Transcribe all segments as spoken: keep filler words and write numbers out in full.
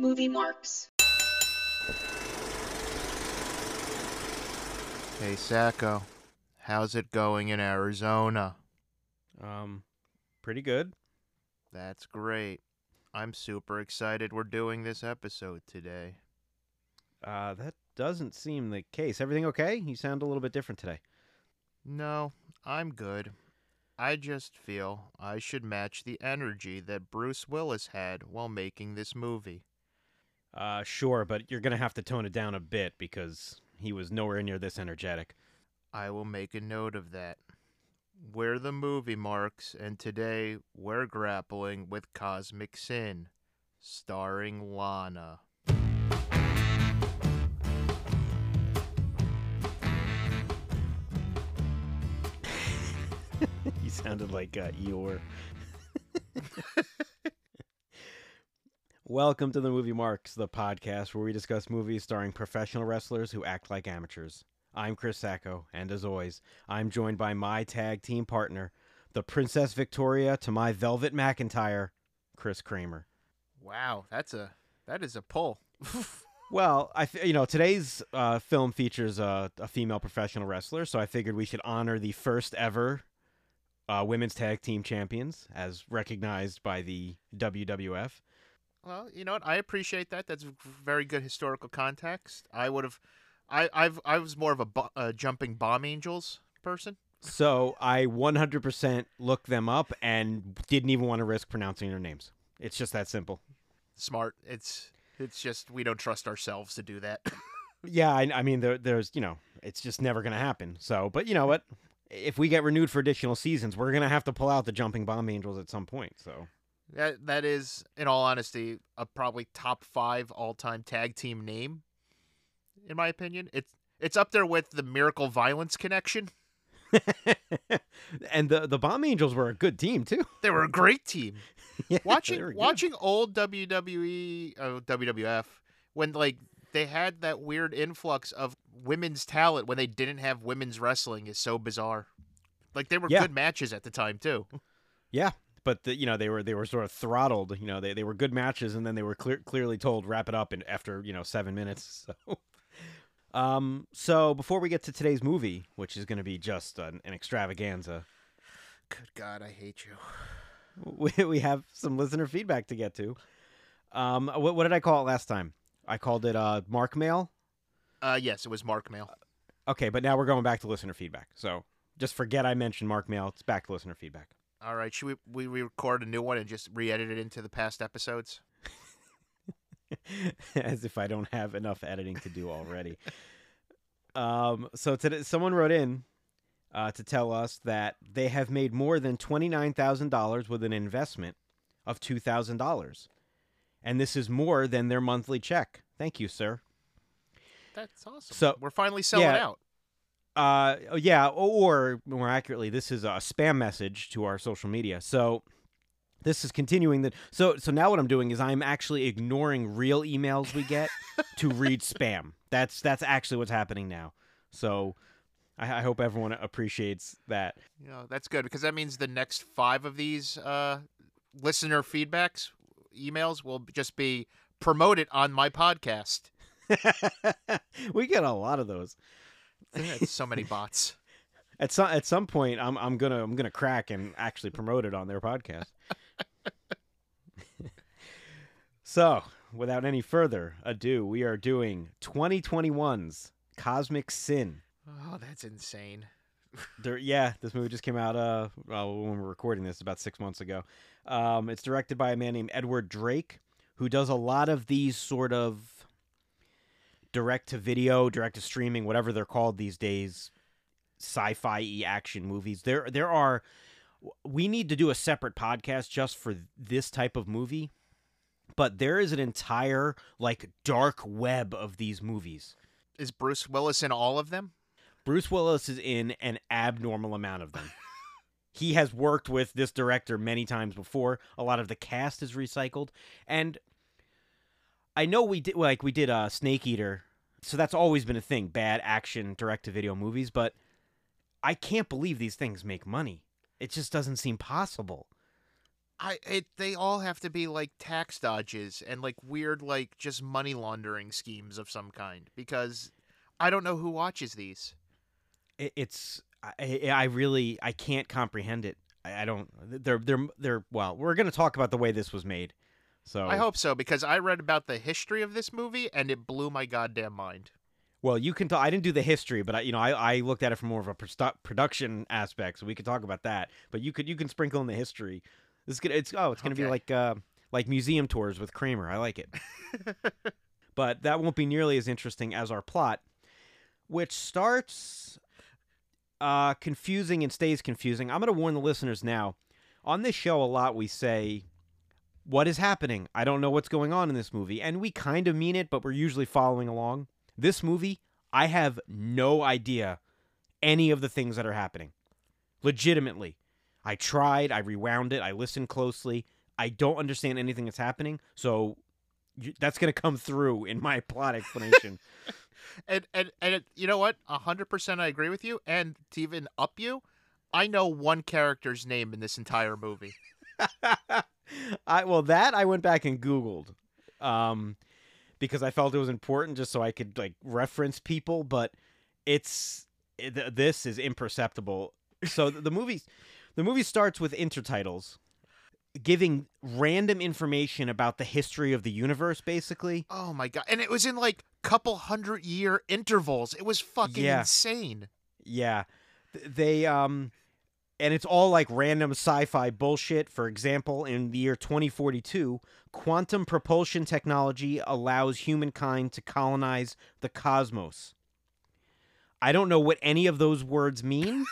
Movie Marks. Hey, Sacco. How's it going in Arizona? Um, pretty good. That's great. I'm super excited we're doing this episode today. Uh, that doesn't seem the case. Everything okay? You sound a little bit different today. No, I'm good. I just feel I should match the energy that Bruce Willis had while making this movie. Uh, sure, but you're gonna have to tone it down a bit because he was nowhere near this energetic. I will make a note of that. We're the Movie Marks, and today we're grappling with Cosmic Sin, starring Lana. You sounded like uh, Eeyore. Welcome to the Movie Marks, the podcast where we discuss movies starring professional wrestlers who act like amateurs. I'm Chris Sacco, and as always, I'm joined by my tag team partner, the Princess Victoria to my Velvet McIntyre, Chris Kramer. Wow, that's a that is a pull. Well, I f- you know today's uh, film features a, a female professional wrestler, so I figured we should honor the first ever uh, women's tag team champions, as recognized by the W W F. Well, you know what? I appreciate that. That's very good historical context. I would have, I, I've, I was more of a bo- uh, jumping bomb angels person. So I one hundred percent looked them up and didn't even want to risk pronouncing their names. It's just that simple. Smart. It's, it's just we don't trust ourselves to do that. Yeah, I, I mean, there, there's, you know, it's just never going to happen. So, but you know what? If we get renewed for additional seasons, we're going to have to pull out the jumping bomb angels at some point. So. That that is, in all honesty, a probably top five all time tag team name, in my opinion. It's it's up there with the Miracle Violence Connection. And the the Bomb Angels were a good team too. They were a great team. Yeah, they watching were good. watching old W W E, uh, W W F, when like they had that weird influx of women's talent when they didn't have women's wrestling is so bizarre. Like they were Yeah. good matches at the time too. Yeah, but the, you know they were they were sort of throttled. You know they, they were good matches, and then they were clear, clearly told wrap it up in after you know seven minutes. So, um, so before we get to today's movie, which is going to be just an, an extravaganza, Good God, I hate you. we we have some listener feedback to get to. Um, what, what did I call it last time? I called it uh Mark Mail. Uh, yes, it was Mark Mail. Okay, but now we're going back to listener feedback. So just forget I mentioned Mark Mail. It's back to listener feedback. All right, should we we, we record a new one and just re-edit it into the past episodes? As if I don't have enough editing to do already. um, so today, someone wrote in uh, to tell us that they have made more than twenty-nine thousand dollars with an investment of two thousand dollars. And this is more than their monthly check. Thank you, sir. That's awesome. So- we're finally selling yeah. out. Uh, yeah, or more accurately, this is a spam message to our social media. So this is continuing that. So, so now what I'm doing is I'm actually ignoring real emails we get to read spam. That's that's actually what's happening now. So I, I hope everyone appreciates that. You know, that's good because that means the next five of these uh, listener feedbacks emails will just be promoted on my podcast. We get a lot of those. It's so many bots. At some at some point, I'm I'm gonna I'm gonna crack and actually promote it on their podcast. So, without any further ado, we are doing twenty twenty-one's Cosmic Sin. Oh, that's insane. There, yeah, this movie just came out. Uh, well, when we're recording this, about six months ago. Um, it's directed by a man named Edward Drake, who does a lot of these sort of direct to video, direct to streaming, whatever they're called these days, sci-fi action movies. There, there are. We need to do a separate podcast just for this type of movie, but there is an entire like dark web of these movies. Is Bruce Willis in all of them? Bruce Willis is in an abnormal amount of them. He has worked with this director many times before. A lot of the cast is recycled, and I know we did like we did uh, Snake Eater, so that's always been a thing. Bad action direct-to-video movies, but I can't believe these things make money. It just doesn't seem possible. I it they all have to be like tax dodges and like weird like just money laundering schemes of some kind because I don't know who watches these. It, it's I, I really I can't comprehend it. I, I don't. They're they're they're well. We're gonna talk about the way this was made. I So hope so because I read about the history of this movie and it blew my goddamn mind. well, you can. Talk, I didn't do the history, but I, you know, I, I looked at it from more of a produ- production aspect, so we could talk about that. But you could you can sprinkle in the history. This is gonna, it's oh, it's gonna be Okay. like uh, like museum tours with Kramer. I like it, but that won't be nearly as interesting as our plot, which starts uh, confusing and stays confusing. I'm gonna warn the listeners now. On this show, a lot we say, "What is happening? I don't know what's going on in this movie," and we kind of mean it, but we're usually following along. This movie, I have no idea any of the things that are happening. Legitimately. I tried, I rewound it, I listened closely. I don't understand anything that's happening, so you, that's going to come through in my plot explanation. And and and it, you know what? A hundred percent, I agree with you. And to even up you, I know one character's name in this entire movie. I well that I went back and Googled. Um because I felt it was important just so I could like reference people, but it's it, this is imperceptible. So the movie the movie starts with intertitles giving random information about the history of the universe basically. Oh my god! And it was in like couple hundred year intervals. It was fucking Yeah. insane. Yeah. Th- They um and it's all like random sci-fi bullshit. For example, in the year twenty forty-two, quantum propulsion technology allows humankind to colonize the cosmos. I don't know what any of those words mean,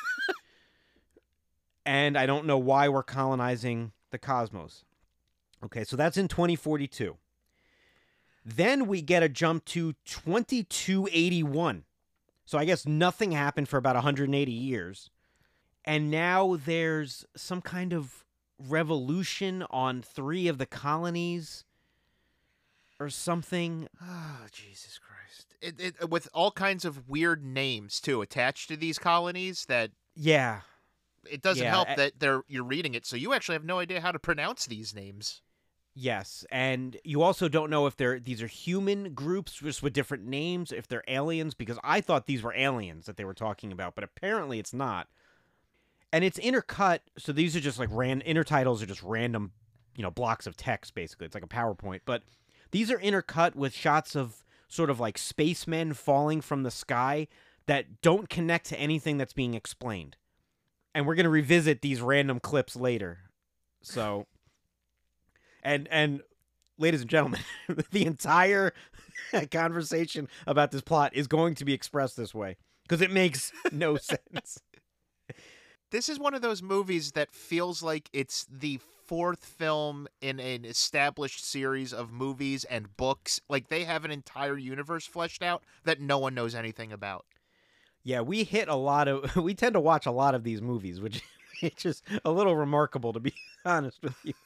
and I don't know why we're colonizing the cosmos. Okay, so that's in twenty forty-two. Then we get a jump to twenty-two eighty-one. So I guess nothing happened for about one hundred eighty years. And now there's some kind of revolution on three of the colonies or something. Oh Jesus Christ! It, it with all kinds of weird names too attached to these colonies. That Yeah. it doesn't Yeah, help I- that they're you're reading it, so you actually have no idea how to pronounce these names. Yes, and you also don't know if they're these are human groups just with different names, if they're aliens, because I thought these were aliens that they were talking about, but apparently it's not. And it's intercut, so these are just like ran intertitles are just random, you know, blocks of text basically. It's like a PowerPoint, but these are intercut with shots of sort of like spacemen falling from the sky that don't connect to anything that's being explained. And we're going to revisit these random clips later. So and and ladies and gentlemen, the entire conversation about this plot is going to be expressed this way because it makes no sense. This is one of those movies that feels like it's the fourth film in an established series of movies and books. Like they have an entire universe fleshed out that no one knows anything about. Yeah, we hit a lot of we tend to watch a lot of these movies, which is just a little remarkable to be honest with you.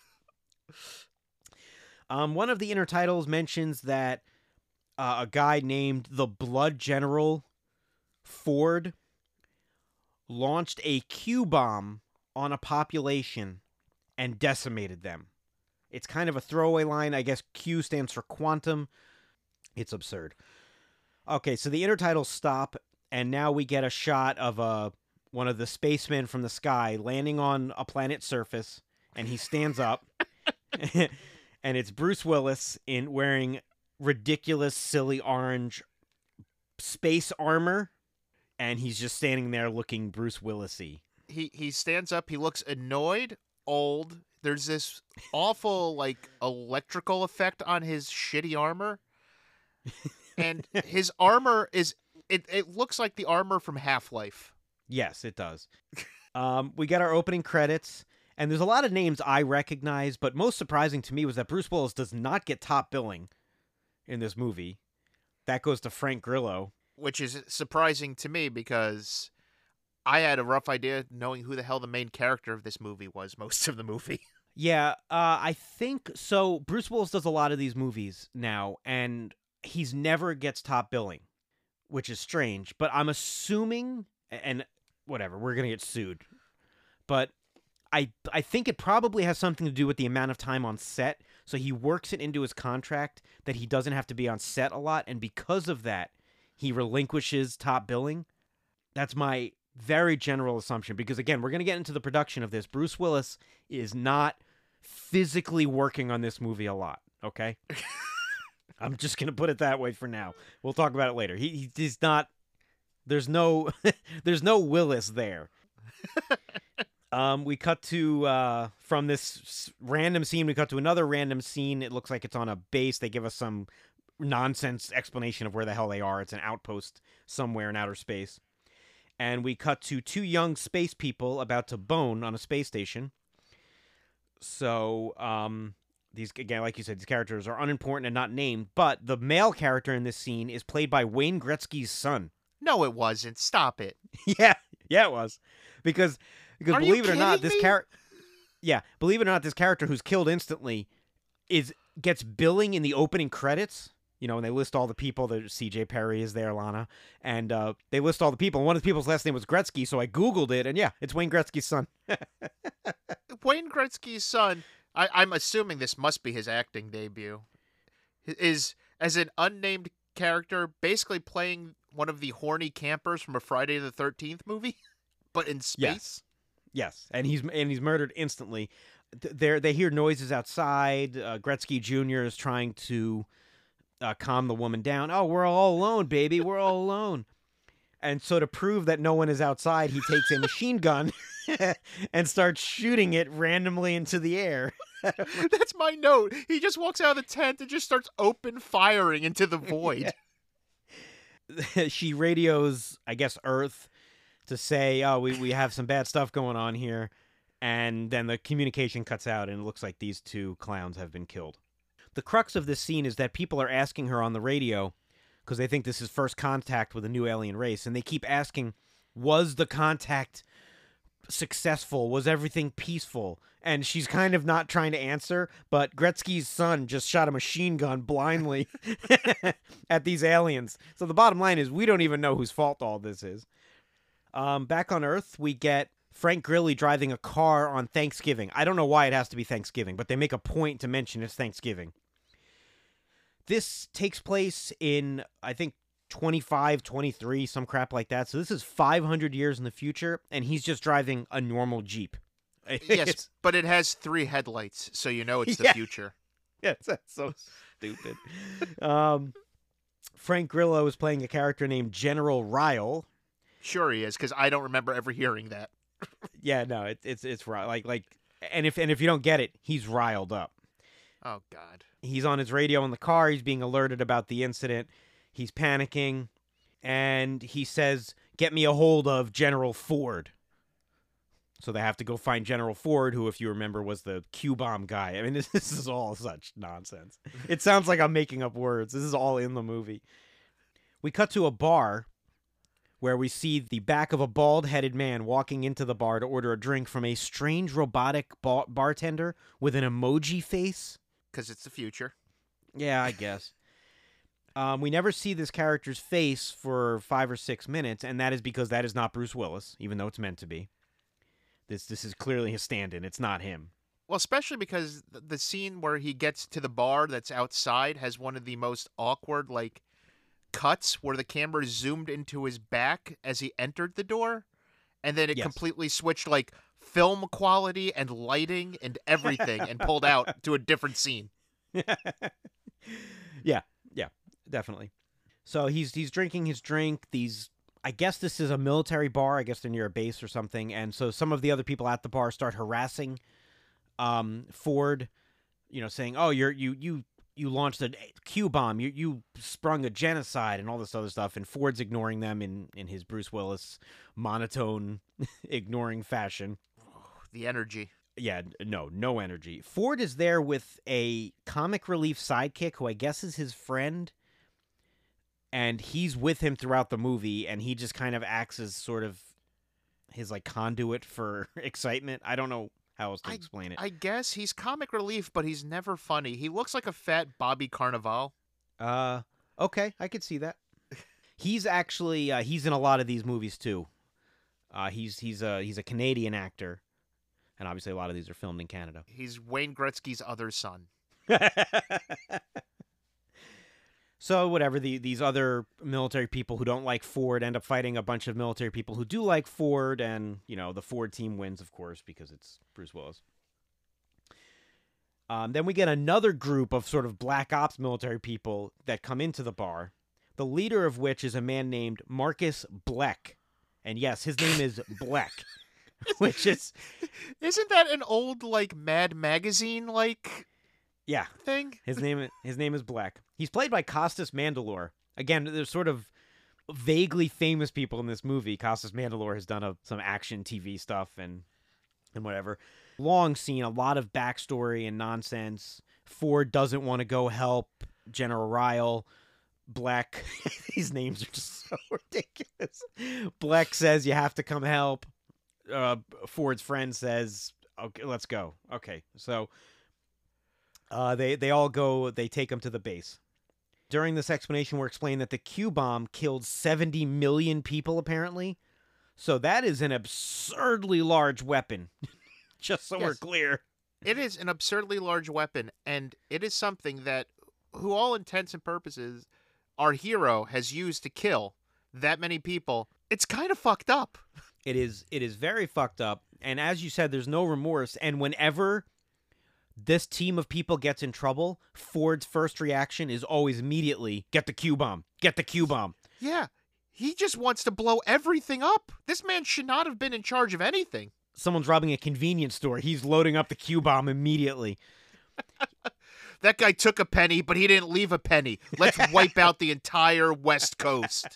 Um, one of the intertitles mentions that uh, a guy named the Blood General Ford launched a Q bomb on a population and decimated them. It's kind of a throwaway line. I guess Q stands for quantum. It's absurd. Okay, so the intertitles stop, and now we get a shot of a one of the spacemen from the sky landing on a planet's surface, and he stands up, and it's Bruce Willis in wearing ridiculous, silly orange space armor, and he's just standing there looking Bruce Willis-y. He he stands up. He looks annoyed, old. There's this awful like electrical effect on his shitty armor, and his armor is it. It looks like the armor from Half-Life. Yes, it does. um, we get our opening credits, and there's a lot of names I recognize, but most surprising to me was that Bruce Willis does not get top billing in this movie. That goes to Frank Grillo. Which is surprising to me because I had a rough idea knowing who the hell the main character of this movie was most of the movie. Yeah, uh, I think so. Bruce Willis does a lot of these movies now, and he's never gets top billing, which is strange. But I'm assuming, and whatever, we're gonna get sued. But I I think it probably has something to do with the amount of time on set. So he works it into his contract that he doesn't have to be on set a lot, and because of that, he relinquishes top billing. That's my very general assumption, because again, we're going to get into the production of this. Bruce Willis is not physically working on this movie a lot, okay? I'm just going to put it that way for now. We'll talk about it later. He he's not there's no there's no Willis there. Um, we cut to, uh, from this random scene, we cut to another random scene. It looks like it's on a base. They give us some nonsense explanation of where the hell they are. It's an outpost somewhere in outer space. And we cut to two young space people about to bone on a space station. So, um, these, again, like you said, these characters are unimportant and not named, but the male character in this scene is played by Wayne Gretzky's son. No, it wasn't. Stop it. yeah, yeah, it was. Because... Because Are believe you it or not, kidding this me? character, yeah, believe it or not, this character who's killed instantly is gets billing in the opening credits. You know, when they list all the people. That C J Perry is there, Lana, and uh, they list all the people. And one of the people's last name was Gretzky, so I googled it, and yeah, it's Wayne Gretzky's son. Wayne Gretzky's son. I, I'm assuming this must be his acting debut. Is as an unnamed character, basically playing one of the horny campers from a Friday the thirteenth movie, but in space. Yes. Yes, and he's and he's murdered instantly. They they hear noises outside. Uh, Gretzky Junior is trying to uh, calm the woman down. Oh, we're all alone, baby. We're all alone. And so to prove that no one is outside, he takes a machine gun and starts shooting it randomly into the air. That's my note. He just walks out of the tent and just starts open firing into the void. Yeah. She radios, I guess, Earth, to say, oh, we, we have some bad stuff going on here, and then the communication cuts out, and it looks like these two clowns have been killed. The crux of this scene is that people are asking her on the radio, because they think this is first contact with a new alien race, and they keep asking, was the contact successful? Was everything peaceful? And she's kind of not trying to answer, but Gretzky's son just shot a machine gun blindly at these aliens. So the bottom line is, we don't even know whose fault all this is. Um, back on Earth, we get Frank Grilly driving a car on Thanksgiving. I don't know why it has to be Thanksgiving, but they make a point to mention it's Thanksgiving. This takes place in, I think, twenty-five, twenty-three, some crap like that. So this is five hundred years in the future, and he's just driving a normal Jeep. Yes, It's- but it has three headlights, so you know it's the Yeah. future. Yes, that's so stupid. um, Frank Grillo is playing a character named General Ryle. Sure he is, because I don't remember ever hearing that. Yeah, no, it, it's it's ri- like like, and if and if you don't get it, he's riled up. Oh, God. He's on his radio in the car. He's being alerted about the incident. He's panicking, and he says, "Get me a hold of General Ford." So they have to go find General Ford, who, if you remember, was the Q-bomb guy. I mean, this, this is all such nonsense. It sounds like I'm making up words. This is all in the movie. We cut to a bar where we see the back of a bald-headed man walking into the bar to order a drink from a strange robotic bar- bartender with an emoji face. Because it's the future. Yeah, I guess. um, we never see this character's face for five or six minutes, and that is because that is not Bruce Willis, even though it's meant to be. This this is clearly his stand-in. It's not him. Well, especially because th- the scene where he gets to the bar that's outside has one of the most awkward, like, cuts where the camera zoomed into his back as he entered the door, and then it Yes. completely switched, like, film quality and lighting and everything and pulled out to a different scene. yeah, yeah, definitely. So he's he's drinking his drink. These, I guess this is a military bar. I guess they're near a base or something. And so some of the other people at the bar start harassing um, Ford, you know, saying, "Oh, you're you you you launched a Q bomb. You you sprung a genocide and all this other stuff." And Ford's ignoring them in in his Bruce Willis monotone, ignoring fashion. The energy. Yeah, no, no energy. Ford is there with a comic relief sidekick who I guess is his friend, and he's with him throughout the movie, and he just kind of acts as sort of his, like, conduit for excitement. I don't know how else to I- explain it. I guess he's comic relief, but he's never funny. He looks like a fat Bobby Carnival. Uh, okay, I could see that. He's actually uh, he's in a lot of these movies too. Uh, he's he's a he's a Canadian actor. And obviously a lot of these are filmed in Canada. He's Wayne Gretzky's other son. So whatever, the these other military people who don't like Ford end up fighting a bunch of military people who do like Ford, and, you know, the Ford team wins, of course, because it's Bruce Willis. Um, then we get another group of sort of black ops military people that come into the bar, the leader of which is a man named Marcus Bleck. And yes, his name is Bleck, which is... Isn't that an old, like, Mad Magazine, like... Yeah. Thing? His name his name is Bleck. He's played by Costas Mandylor. Again, there's sort of vaguely famous people in this movie. Costas Mandylor has done a, some action T V stuff and and whatever. Long scene, a lot of backstory and nonsense. Ford doesn't want to go help General Ryle. Bleck, these names are just so ridiculous. Bleck says you have to come help. Uh, Ford's friend says, "Okay, let's go." Okay, so uh, they they all go. They take him to the base. During this explanation, we're explained that the Q bomb killed seventy million people, apparently. So that is an absurdly large weapon. Just so Yes. we're clear. It is an absurdly large weapon, and it is something that, who all intents and purposes, our hero has used to kill that many people. It's kind of fucked up. It is it is very fucked up. And as you said, there's no remorse. And whenever this team of people gets in trouble, Ford's first reaction is always immediately, get the Q bomb. Get the Q bomb. Yeah, he just wants to blow everything up. This man should not have been in charge of anything. Someone's robbing a convenience store. He's loading up the Q bomb immediately. That guy took a penny, but he didn't leave a penny. Let's wipe out the entire West Coast.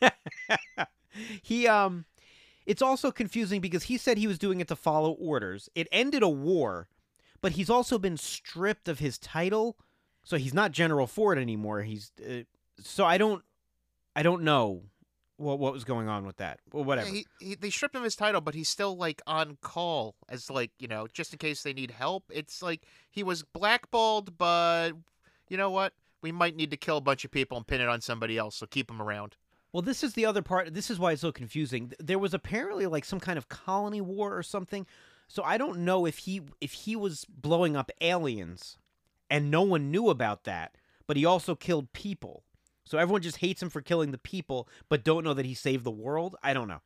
he um it's also confusing because he said he was doing it to follow orders. It ended a war, but he's also been stripped of his title, so he's not General Ford anymore. He's uh, so I don't I don't know what what was going on with that. Well, whatever. Yeah, he, he, they stripped him of his title, but he's still, like, on call as, like, you know, just in case they need help. It's like he was blackballed, but you know what? We might need to kill a bunch of people and pin it on somebody else, so keep him around. Well, this is the other part. This is why it's so confusing. There was apparently like some kind of colony war or something. So I don't know if he if he was blowing up aliens and no one knew about that, but he also killed people. So everyone just hates him for killing the people, but don't know that he saved the world. I don't know.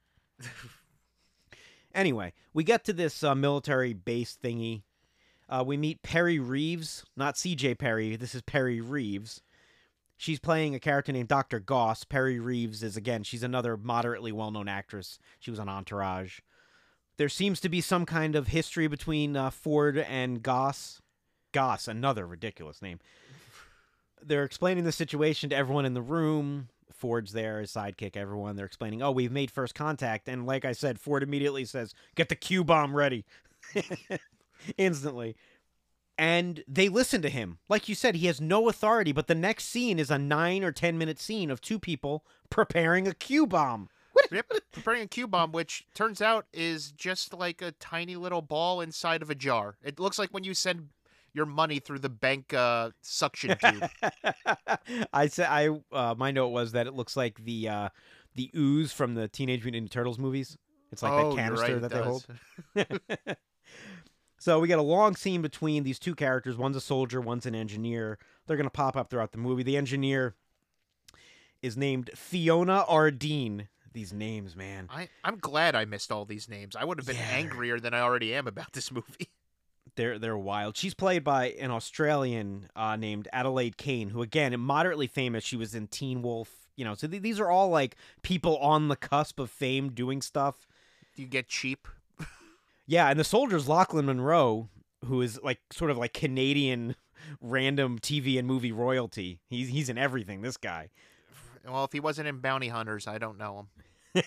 Anyway, we get to this uh, military base thingy. Uh, we meet Perry Reeves, not C J Perry. This is Perry Reeves. She's playing a character named Doctor Goss. Perry Reeves is, again, she's another moderately well-known actress. She was on Entourage. There seems to be some kind of history between uh, Ford and Goss. Goss, another ridiculous name. They're explaining the situation to everyone in the room. Ford's there, his sidekick, everyone. They're explaining, oh, we've made first contact. And like I said, Ford immediately says, get the Q-bomb ready. Instantly. And they listen to him. Like you said, he has no authority, but the next scene is a nine or ten minute scene of two people preparing a Q-bomb. Yep, preparing a Q-bomb, which turns out is just like a tiny little ball inside of a jar. It looks like when you send your money through the bank uh, suction tube. I said I uh, my note was that it looks like the uh, the ooze from the Teenage Mutant Ninja Turtles movies. It's like oh, that canister you're right, that it they does. hold. So we get a long scene between these two characters. One's a soldier, one's an engineer. They're going to pop up throughout the movie. The engineer is named Fiona Ardeen. These names, man. I, I'm glad I missed all these names. I would have been Yeah. angrier than I already am about this movie. They're they're wild. She's played by an Australian uh, named Adelaide Kane, who, again, moderately famous. She was in Teen Wolf. You know, so th- these are all like people on the cusp of fame doing stuff. Do you get cheap? Yeah, and the soldier's Lachlan Monroe, who is like sort of like Canadian random T V and movie royalty. He's he's in everything, this guy. Well, if he wasn't in Bounty Hunters, I don't know him.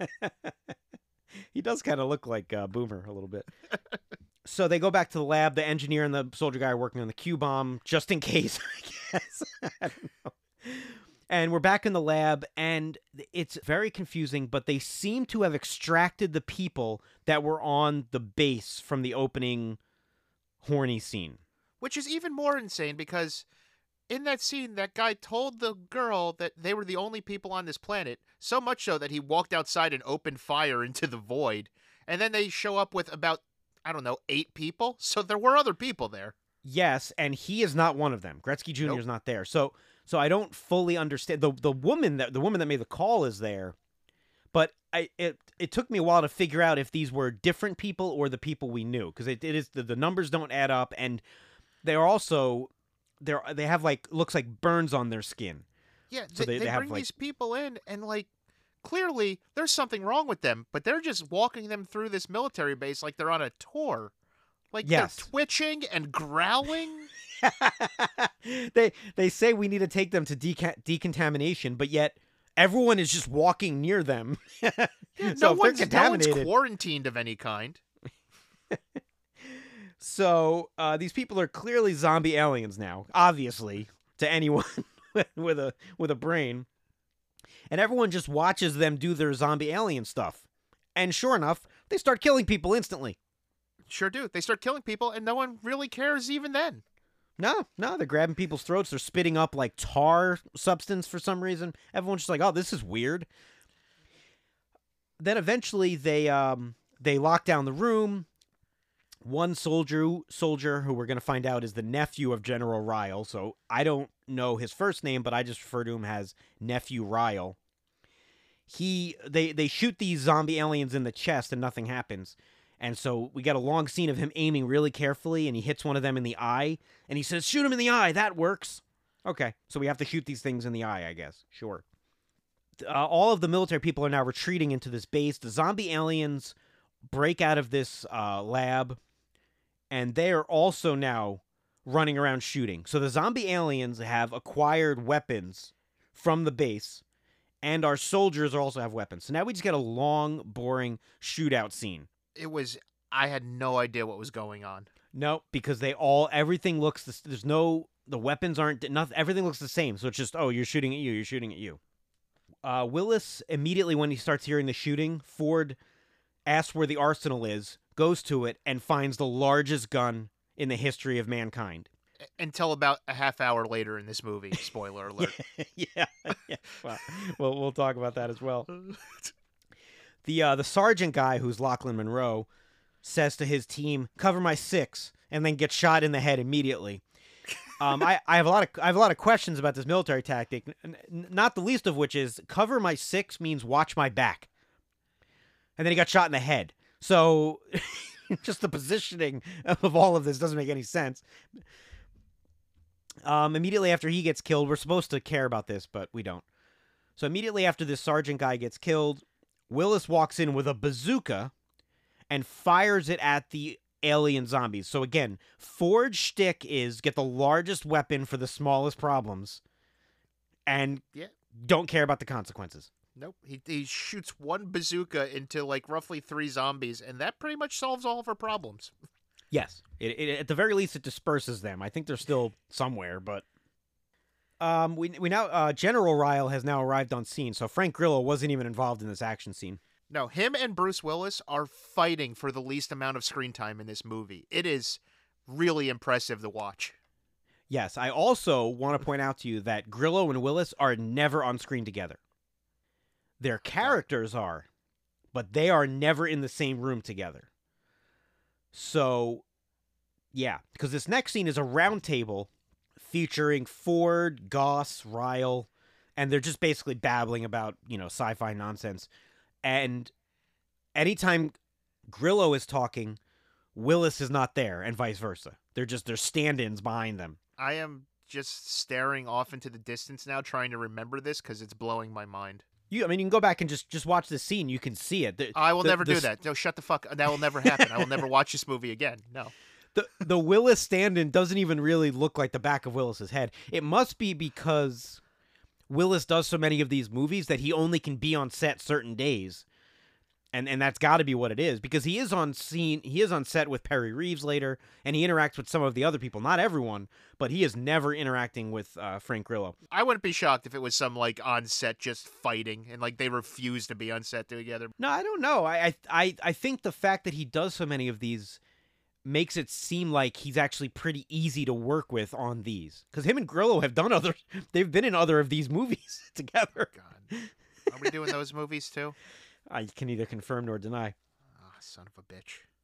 He does kind of look like uh, Boomer a little bit. So they go back to the lab. The engineer and the soldier guy are working on the Q-bomb, just in case, I guess. I don't know. And we're back in the lab, and it's very confusing, but they seem to have extracted the people that were on the base from the opening horny scene. Which is even more insane because in that scene, that guy told the girl that they were the only people on this planet, so much so that he walked outside and opened fire into the void. And then they show up with about I don't know, eight people. So there were other people there. Yes, and he is not one of them. Gretzky Junior Nope. is not there. So so I don't fully understand. The the woman that the woman that made the call is there, but I it it took me a while to figure out if these were different people or the people we knew, because it, it is the, the numbers don't add up, and they're also they're they have like looks like burns on their skin. Yeah, So they, they- they, they have, bring like- these people in, and like clearly there's something wrong with them, but they're just walking them through this military base like they're on a tour. Like Yes. they're twitching and growling. they they say we need to take them to deca- decontamination, but yet everyone is just walking near them. Yeah, so no, if they're one's, no one's contaminated, quarantined of any kind. so uh, these people are clearly zombie aliens now, obviously, to anyone with a with a brain. And everyone just watches them do their zombie alien stuff. And sure enough, they start killing people instantly. Sure do. They start killing people, and no one really cares even then. No, no, they're grabbing people's throats. They're spitting up like tar substance for some reason. Everyone's just like, "Oh, this is weird." Then eventually they um they lock down the room. One soldier soldier who we're going to find out is the nephew of General Ryle. So I don't know his first name, but I just refer to him as Nephew Ryle. He they they shoot these zombie aliens in the chest and nothing happens. And so we get a long scene of him aiming really carefully, and he hits one of them in the eye, and he says, "Shoot him in the eye, that works." Okay, so we have to shoot these things in the eye, I guess. Sure. Uh, all of the military people are now retreating into this base. The zombie aliens break out of this uh, lab, and they are also now running around shooting. So the zombie aliens have acquired weapons from the base, and our soldiers also have weapons. So now we just get a long, boring shootout scene. It was. I had no idea what was going on. No, because they all everything looks the, there's no the weapons aren't nothing everything looks the same. So it's just oh you're shooting at you you're shooting at you. Uh, Willis immediately when he starts hearing the shooting, Ford asks where the arsenal is, goes to it, and finds the largest gun in the history of mankind. Until about a half hour later in this movie. Spoiler alert. yeah, yeah. Well, we'll we'll talk about that as well. The uh, the sergeant guy, who's Lachlan Monroe, says to his team, "Cover my six," and then gets shot in the head immediately. Um, I, I have a lot of I have a lot of questions about this military tactic. n- n- Not the least of which is "cover my six" means watch my back, and then he got shot in the head. So, just the positioning of all of this doesn't make any sense. Um, immediately after he gets killed, we're supposed to care about this, but we don't. So immediately after this sergeant guy gets killed, Willis walks in with a bazooka and fires it at the alien zombies. So again, Ford's shtick is get the largest weapon for the smallest problems and Yeah. don't care about the consequences. Nope. He he shoots one bazooka into like roughly three zombies, and that pretty much solves all of our problems. Yes. It, it, at the very least, it disperses them. I think they're still somewhere, but... Um, we we now uh, General Ryle has now arrived on scene, so Frank Grillo wasn't even involved in this action scene. No, him and Bruce Willis are fighting for the least amount of screen time in this movie. It is really impressive to watch. Yes, I also want to point out to you that Grillo and Willis are never on screen together. Their characters are, but they are never in the same room together. So, yeah, because this next scene is a round table featuring Ford, Goss, Ryle, and they're just basically babbling about, you know, sci-fi nonsense. And anytime Grillo is talking, Willis is not there, and vice versa. They're just, they're stand-ins behind them. I am just staring off into the distance now, trying to remember this because it's blowing my mind. You, I mean, you can go back and just, just watch the scene. You can see it. The, I will the- never the do s- that. No, shut the fuck. That will never happen. I will never watch this movie again. No. The the Willis stand-in doesn't even really look like the back of Willis's head. It must be because Willis does so many of these movies that he only can be on set certain days. And and that's got to be what it is, because he is on scene, he is on set with Perry Reeves later, and he interacts with some of the other people, not everyone, but he is never interacting with uh, Frank Grillo. I wouldn't be shocked if it was some like on set just fighting and like they refuse to be on set together. No, I don't know. I I I, I think the fact that he does so many of these makes it seem like he's actually pretty easy to work with on these, because him and Grillo have done other, they've been in other of these movies together. God. Are we doing those movies too? I can neither confirm nor deny. Ah, son of a bitch.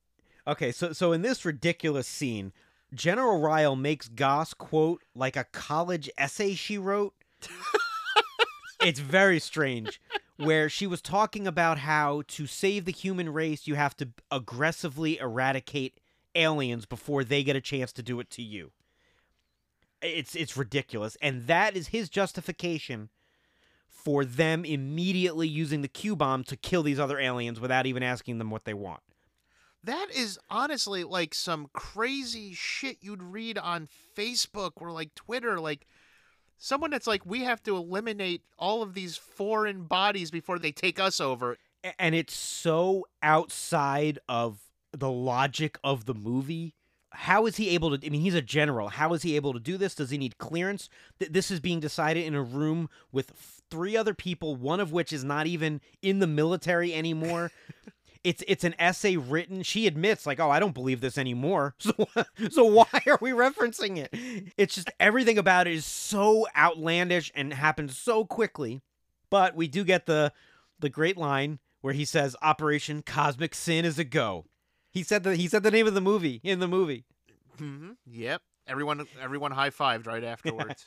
Okay, so so in this ridiculous scene, General Ryle makes Goss quote like a college essay she wrote. It's very strange, where she was talking about how to save the human race, you have to aggressively eradicate aliens before they get a chance to do it to you. It's it's ridiculous, and that is his justification for them immediately using the Q-bomb to kill these other aliens without even asking them what they want. That is honestly like some crazy shit you'd read on Facebook or like Twitter, like someone that's like, we have to eliminate all of these foreign bodies before they take us over. And it's so outside of the logic of the movie. How is he able to, I mean, he's a general. How is he able to do this? Does he need clearance? Th- this is being decided in a room with three other people, one of which is not even in the military anymore. It's it's an essay written. She admits, like, oh, I don't believe this anymore. So, so why are we referencing it? It's just everything about it is so outlandish and happens so quickly. But we do get the the great line where he says, "Operation Cosmic Sin is a go." He said the he said the name of the movie in the movie. Mm-hmm. Yep. Everyone everyone high fived right afterwards.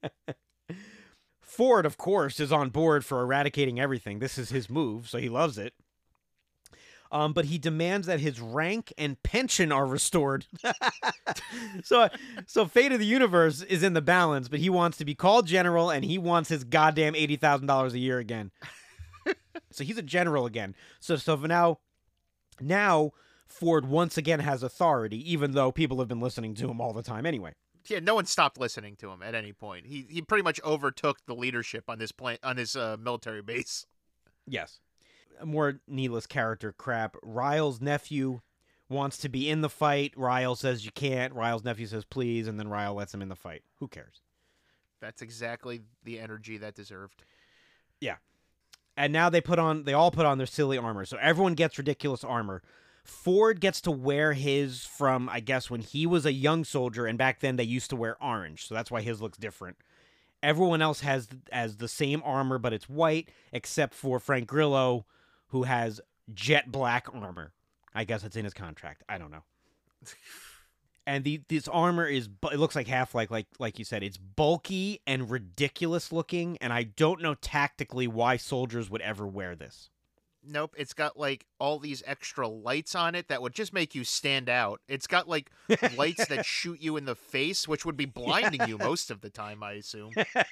Ford, of course, is on board for eradicating everything. This is his move, so he loves it. Um, but he demands that his rank and pension are restored. so, so fate of the universe is in the balance, but he wants to be called general, and he wants his goddamn eighty thousand dollars a year again. So he's a general again. So, so for now, now Ford once again has authority, even though people have been listening to him all the time anyway. Yeah, no one stopped listening to him at any point. He he pretty much overtook the leadership on this plan on his uh, military base. Yes. More needless character crap. Ryle's nephew wants to be in the fight. Ryle says you can't. Ryle's nephew says please, and then Ryle lets him in the fight. Who cares? That's exactly the energy that deserved. Yeah. And now they put on, they all put on their silly armor. So everyone gets ridiculous armor. Ford gets to wear his from, I guess, when he was a young soldier, and back then they used to wear orange, so that's why his looks different. Everyone else has as the same armor, but it's white, except for Frank Grillo, who has jet black armor. I guess it's in his contract. I don't know. And the this armor is, it looks like Half-Life, like like you said. It's bulky and ridiculous looking, and I don't know tactically why soldiers would ever wear this. Nope, it's got like all these extra lights on it that would just make you stand out. It's got like lights that shoot you in the face, which would be blinding you most of the time, I assume.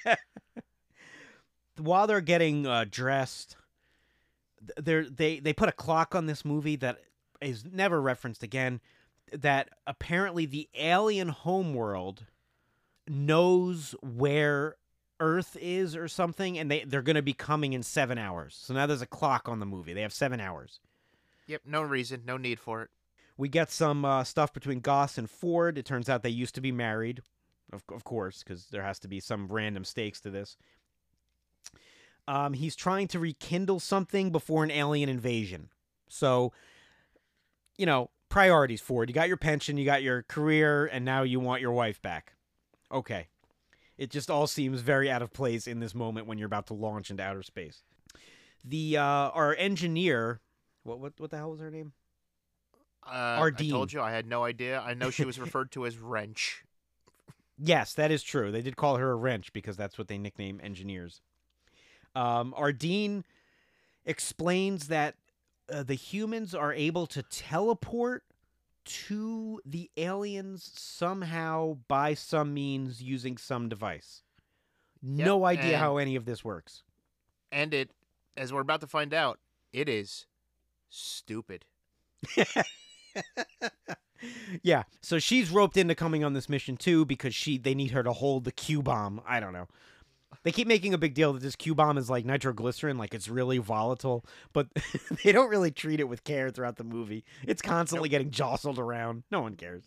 While they're getting uh, dressed, they're, they they put a clock on this movie that is never referenced again, that apparently the alien homeworld knows where Earth is or something, and they, they're going to be coming in seven hours. So now there's a clock on the movie. They have seven hours. Yep, no reason, no need for it. We get some uh, stuff between Goss and Ford. It turns out they used to be married, of, of course, because there has to be some random stakes to this. Um, he's trying to rekindle something before an alien invasion. So, you know, priorities, Ford. You got your pension, you got your career, and now you want your wife back. Okay. It just all seems very out of place in this moment when you're about to launch into outer space. The uh, our engineer, what what what the hell was her name? Uh, Ardeen. I told you I had no idea. I know she was referred to as Wrench. Yes, that is true. They did call her a wrench because that's what they nickname engineers. Um, Ardeen explains that uh, the humans are able to teleport to the aliens somehow by some means using some device. No Yep, idea and- how any of this works. And it, as we're about to find out, it is stupid. Yeah, so she's roped into coming on this mission too because she they need her to hold the Q-bomb. I don't know. They keep making a big deal that this Q-bomb is like nitroglycerin, like it's really volatile, but they don't really treat it with care throughout the movie. It's constantly getting jostled around. No one cares.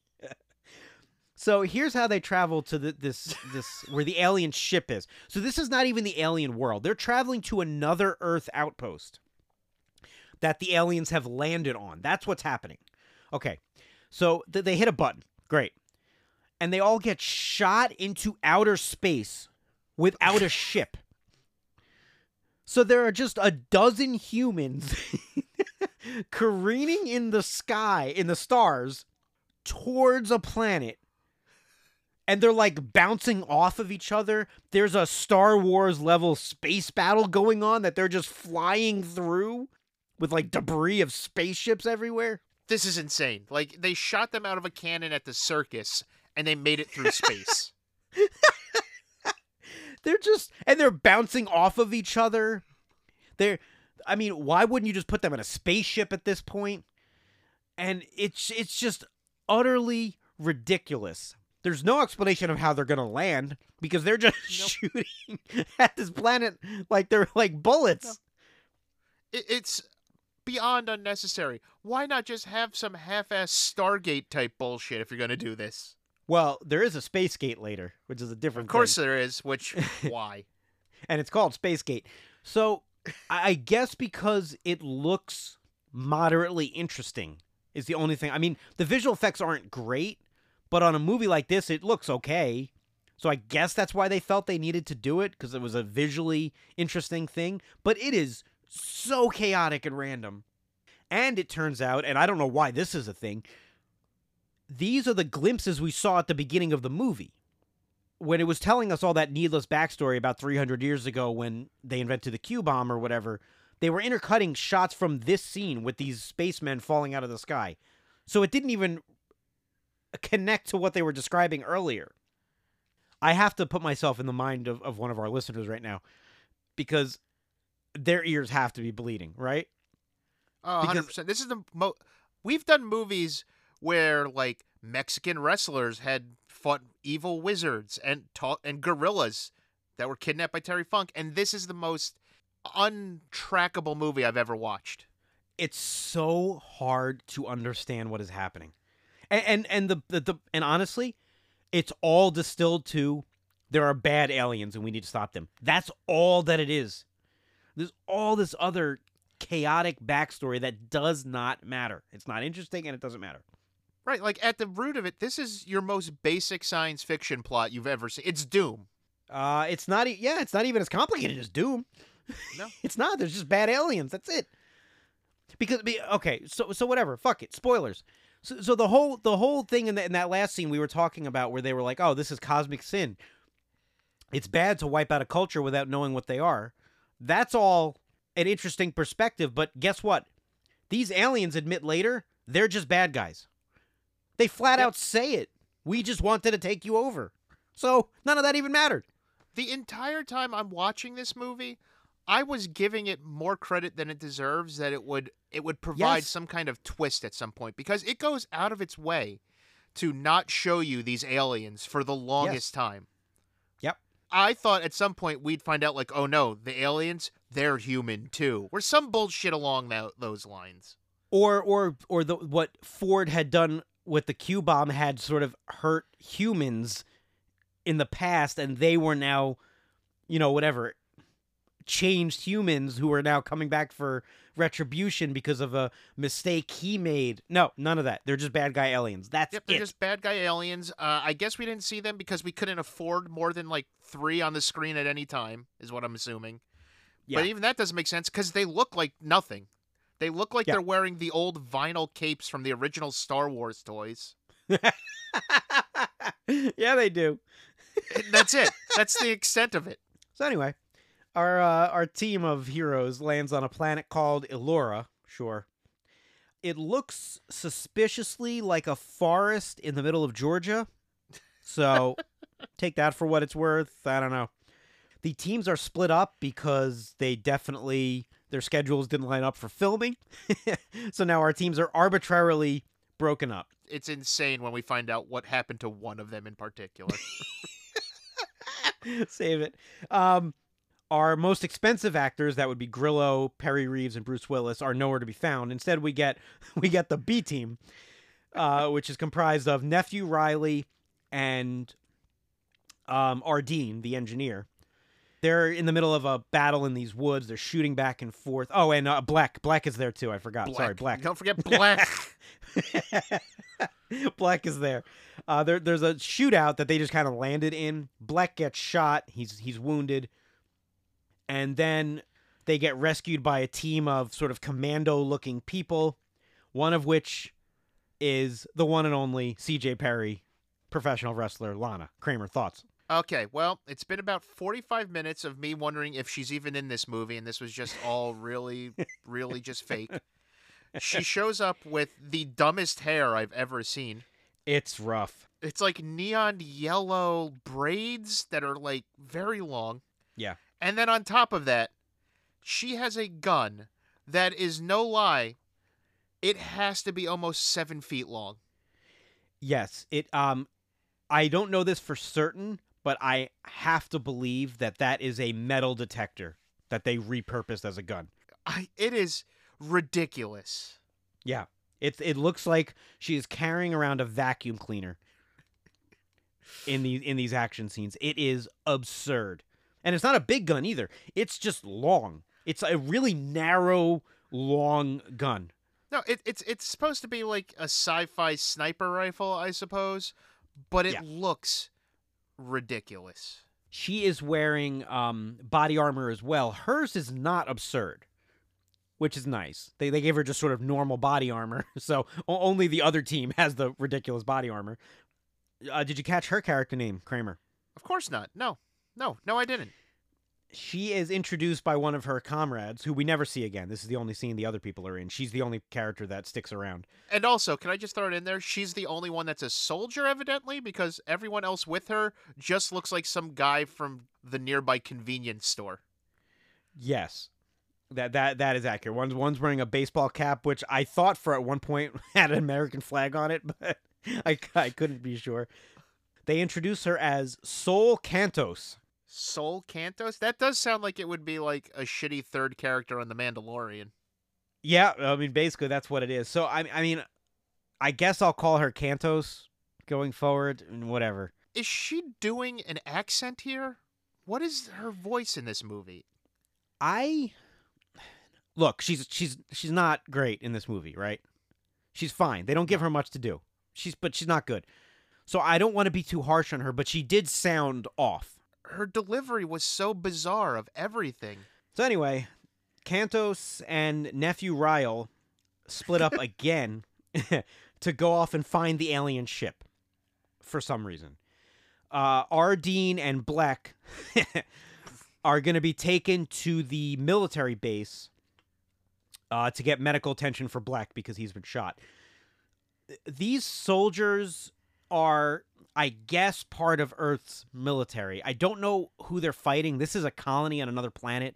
So here's how they travel to the, this this where the alien ship is. So this is not even the alien world. They're traveling to another Earth outpost that the aliens have landed on. That's what's happening. Okay, so th- they hit a button. Great. And they all get shot into outer space without a ship. So there are just a dozen humans careening in the sky, in the stars, towards a planet. And they're like bouncing off of each other. There's a Star Wars level space battle going on that they're just flying through with like debris of spaceships everywhere. This is insane. Like, they shot them out of a cannon at the circus and they made it through space. They're just, and they're bouncing off of each other. They're, I mean, why wouldn't you just put them in a spaceship at this point? And it's it's just utterly ridiculous. There's no explanation of how they're going to land because they're just nope. shooting at this planet like they're like bullets. No. It, it's beyond unnecessary. Why not just have some half-ass Stargate type bullshit if you're going to do this? Well, there is a Space Gate later, which is a different Of course thing. there is, which, why? And it's called Space Gate. So, I guess because it looks moderately interesting is the only thing. I mean, the visual effects aren't great, but on a movie like this, it looks okay. So I guess that's why they felt they needed to do it, because it was a visually interesting thing. But it is so chaotic and random. And it turns out, and I don't know why this is a thing, these are the glimpses we saw at the beginning of the movie. When it was telling us all that needless backstory about three hundred years ago when they invented the Q-bomb or whatever, they were intercutting shots from this scene with these spacemen falling out of the sky. So it didn't even connect to what they were describing earlier. I have to put myself in the mind of, of one of our listeners right now, because their ears have to be bleeding, right? Oh, one hundred percent. This is the mo- We've done movies where, like, Mexican wrestlers had fought evil wizards and taught and gorillas that were kidnapped by Terry Funk, and this is the most untrackable movie I've ever watched. It's so hard to understand what is happening, and and, and the, the the and honestly, it's all distilled to there are bad aliens and we need to stop them. That's all that it is. There's all this other chaotic backstory that does not matter. It's not interesting and it doesn't matter. Right, like, at the root of it, this is your most basic science fiction plot you've ever seen. It's Doom. Uh, it's not, e- yeah, it's not even as complicated as Doom. No. It's not. There's just bad aliens. That's it. Because, okay, so so whatever. Fuck it. Spoilers. So, so the whole the whole thing in, the, in that last scene we were talking about where they were like, oh, this is cosmic sin. It's bad to wipe out a culture without knowing what they are. That's all an interesting perspective, but guess what? These aliens admit later, they're just bad guys. They flat yep. out say it. We just wanted to take you over. So none of that even mattered. The entire time I'm watching this movie, I was giving it more credit than it deserves, that it would it would provide yes. some kind of twist at some point, because it goes out of its way to not show you these aliens for the longest yes. time. Yep. I thought at some point we'd find out, like, oh no, the aliens, they're human too. Or some bullshit along that, those lines. Or or or the what Ford had done with the Q-bomb had sort of hurt humans in the past, and they were now, you know, whatever, changed humans who are now coming back for retribution because of a mistake he made. No, none of that. They're just bad guy aliens. That's yep, it. They're just bad guy aliens. Uh, I guess we didn't see them because we couldn't afford more than, like, three on the screen at any time, is what I'm assuming. Yeah. But even that doesn't make sense because they look like nothing. They look like yeah. they're wearing the old vinyl capes from the original Star Wars toys. Yeah, they do. And that's it. That's the extent of it. So anyway, our uh, our team of heroes lands on a planet called Elora. Sure. It looks suspiciously like a forest in the middle of Georgia. So take that for what it's worth. I don't know. The teams are split up because they definitely, their schedules didn't line up for filming. So now our teams are arbitrarily broken up. It's insane when we find out what happened to one of them in particular. Save it. Um, our most expensive actors, that would be Grillo, Perry Reeves, and Bruce Willis, are nowhere to be found. Instead, we get we get the B team, uh, which is comprised of Nephew Riley and um, Ardeen, the engineer. They're in the middle of a battle in these woods. They're shooting back and forth. Oh, and uh, Black. Black is there, too. I forgot. Black. Sorry, Black. Don't forget Black. Black is there. Uh, there. There's a shootout that they just kind of landed in. Black gets shot. He's he's wounded. And then They get rescued by a team of sort of commando-looking people, one of which is the one and only C J Perry, professional wrestler Lana. Kramer, thoughts? Okay, well, it's been about forty-five minutes of me wondering if she's even in this movie, and this was just all really, really just fake. She shows up with the dumbest hair I've ever seen. It's rough. It's like neon yellow braids that are like very long. Yeah. And then on top of that, she has a gun that is no lie. It has to be almost seven feet long. Yes. It. Um, I don't know this for certain, but I have to believe that that is a metal detector that they repurposed as a gun. I, it is ridiculous. Yeah. It, it looks like she is carrying around a vacuum cleaner in these in these action scenes. It is absurd. And it's not a big gun either. It's just long. It's a really narrow, long gun. No, it, it's it's supposed to be like a sci-fi sniper rifle, I suppose, but it Yeah. looks ridiculous. She is wearing um, body armor as well. Hers is not absurd, which is nice. They they gave her just sort of normal body armor, so o- only the other team has the ridiculous body armor. Uh, did you catch her character name, Kramer? Of course not. No, no, no, I didn't. She is introduced by one of her comrades, who we never see again. This is the only scene the other people are in. She's the only character that sticks around. And also, can I just throw it in there? She's the only one that's a soldier, evidently, because everyone else with her just looks like some guy from the nearby convenience store. Yes. That that that is accurate. One's one's wearing a baseball cap, which I thought for at one point had an American flag on it, but I, I couldn't be sure. They introduce her as Sol Cantos. Sol Cantos? That does sound like it would be like a shitty third character on The Mandalorian. Yeah, I mean, basically that's what it is. So, I, I mean, I guess I'll call her Cantos going forward, and whatever. Is she doing an accent here? What is her voice in this movie? I look, she's she's she's not great in this movie, right? She's fine. They don't give her much to do. She's but she's not good. So I don't want to be too harsh on her, but she did sound off. Her delivery was so bizarre of everything. So anyway, Cantos and nephew Ryle split up again to go off and find the alien ship for some reason. Uh, Ardeen and Black are going to be taken to the military base uh, to get medical attention for Black because he's been shot. These soldiers are, I guess, part of Earth's military. I don't know who they're fighting. This is a colony on another planet.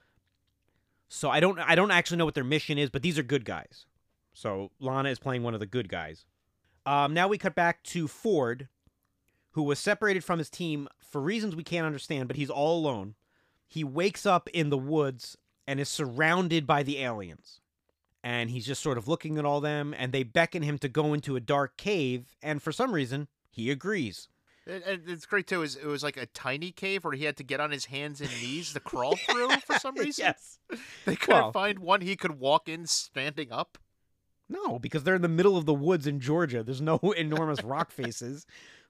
So I don't I don't actually know what their mission is, but these are good guys. So Lana is playing one of the good guys. Um, now we cut back to Ford, who was separated from his team for reasons we can't understand, but he's all alone. He wakes up in the woods and is surrounded by the aliens. And he's just sort of looking at all them, and they beckon him to go into a dark cave, and for some reason, he agrees. And and it's great, too. Is it was like a tiny cave where he had to get on his hands and knees to crawl through for some reason. Yes. They couldn't Well- find one he could walk in standing up. No, because they're in the middle of the woods in Georgia. There's no enormous rock faces.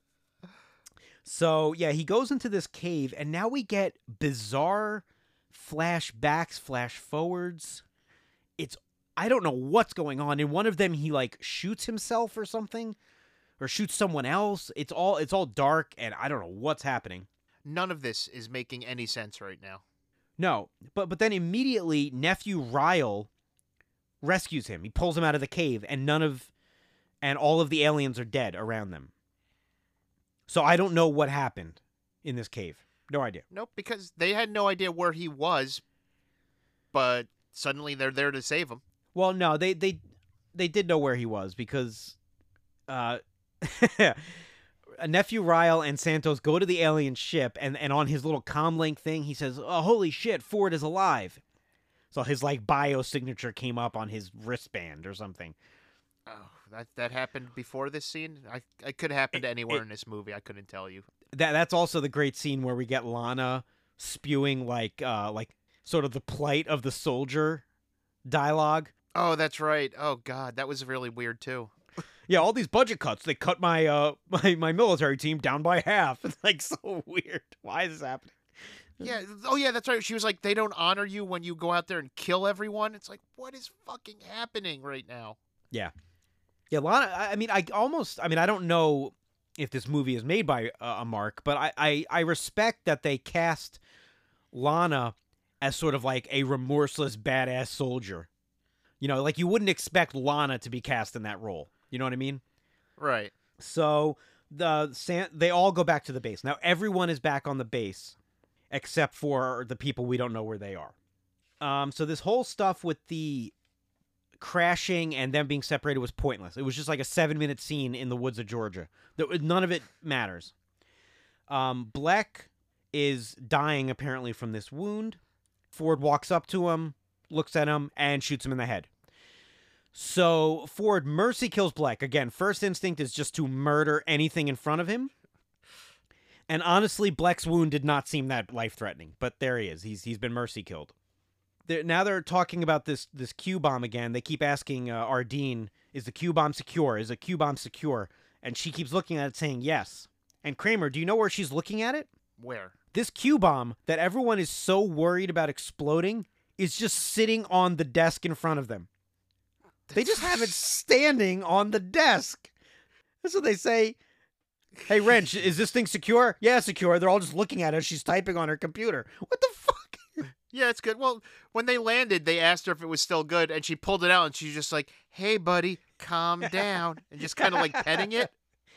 So, yeah, he goes into this cave, and now we get bizarre flashbacks, flash forwards. It's, I don't know what's going on. In one of them, he, like, shoots himself or something, or shoots someone else. It's all, it's all dark, and I don't know what's happening. None of this is making any sense right now. No, but but then immediately, nephew Ryle rescues him. He pulls him out of the cave, and none of, and all of the aliens are dead around them. So I don't know what happened in this cave. No idea. Nope, because they had no idea where he was, but suddenly they're there to save him. Well, no, they they they did know where he was because uh nephew Ryle and Santos go to the alien ship, and, and on his little comlink thing, he says, "Oh, holy shit, Ford is alive." So his, like, biosignature came up on his wristband or something. Oh, that that happened before this scene? I It could happen to anywhere it- in this movie. I couldn't tell you. That that's also the great scene where we get Lana spewing, like, uh, like sort of the plight of the soldier dialogue. Oh, that's right. Oh, God, that was really weird, too. Yeah, all these budget cuts, they cut my uh my, my military team down by half. It's like so weird. Why is this happening? Yeah. Oh, yeah, that's right. She was like, they don't honor you when you go out there and kill everyone. It's like, what is fucking happening right now? Yeah. Yeah, Lana, I I mean, I almost, I mean, I don't know if this movie is made by uh, a Mark, but I, I, I respect that they cast Lana as sort of like a remorseless, badass soldier. You know, like you wouldn't expect Lana to be cast in that role. You know what I mean? Right. So the San- they all go back to the base. Now everyone is back on the base except for the people we don't know where they are. Um, so this whole stuff with the crashing and them being separated was pointless. It was just like a seven-minute scene in the woods of Georgia. None of it matters. Um, Bleck is dying apparently from this wound. Ford walks up to him, looks at him, and shoots him in the head. So Ford mercy kills Bleck. Again, first instinct is just to murder anything in front of him. And honestly, Bleck's wound did not seem that life-threatening, but there he is. He's he's been mercy killed. They're, now they're talking about this this Q bomb again. They keep asking uh, Ardeen, "Is the Q bomb secure? Is the Q bomb secure?" And she keeps looking at it, saying yes. And Kramer, do you know where she's looking at it? Where? This Q bomb that everyone is so worried about exploding is just sitting on the desk in front of them. They just have it standing on the desk. That's what they say. Hey, Wrench, is this thing secure? Yeah, secure. They're all just looking at her. She's typing on her computer. What the fuck? Yeah, it's good. Well, when they landed, they asked her if it was still good, and she pulled it out, and she's just like, "Hey, buddy, calm down," and just kind of like petting it.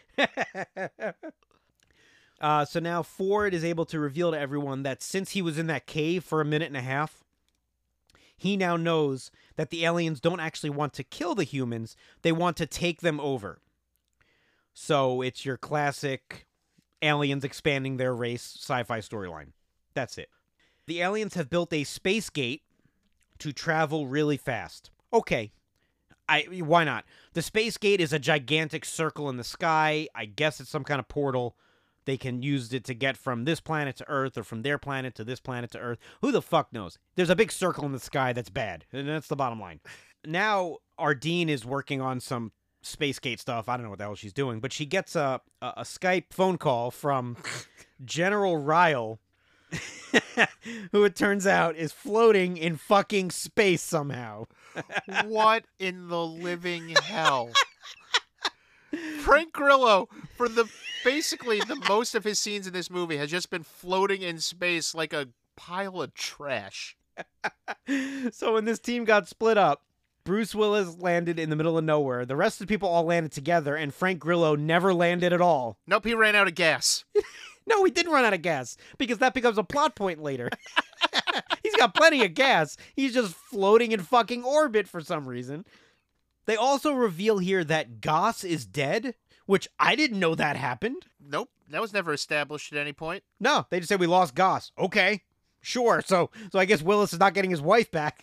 uh, so now Ford is able to reveal to everyone that since he was in that cave for a minute and a half, he now knows that the aliens don't actually want to kill the humans. They want to take them over. So it's your classic aliens expanding their race sci-fi storyline. That's it. The aliens have built a space gate to travel really fast. Okay. I why not? The space gate is a gigantic circle in the sky. I guess it's some kind of portal. They can use it to get from this planet to Earth or from their planet to this planet to Earth. Who the fuck knows? There's a big circle in the sky that's bad. And that's the bottom line. Now, Ardeen is working on some space gate stuff. I don't know what the hell she's doing. But she gets a, a, a Skype phone call from General Ryle, who it turns out is floating in fucking space somehow. What in the living hell? Frank Grillo, for the basically the most of his scenes in this movie, has just been floating in space like a pile of trash. So when this team got split up, Bruce Willis landed in the middle of nowhere. The rest of the people all landed together, and Frank Grillo never landed at all. Nope, he ran out of gas. No, he didn't run out of gas, because that becomes a plot point later. He's got plenty of gas. He's just floating in fucking orbit for some reason. They also reveal here that Goss is dead, which I didn't know that happened. Nope, that was never established at any point. No, they just said we lost Goss. Okay, sure. So, so I guess Willis is not getting his wife back.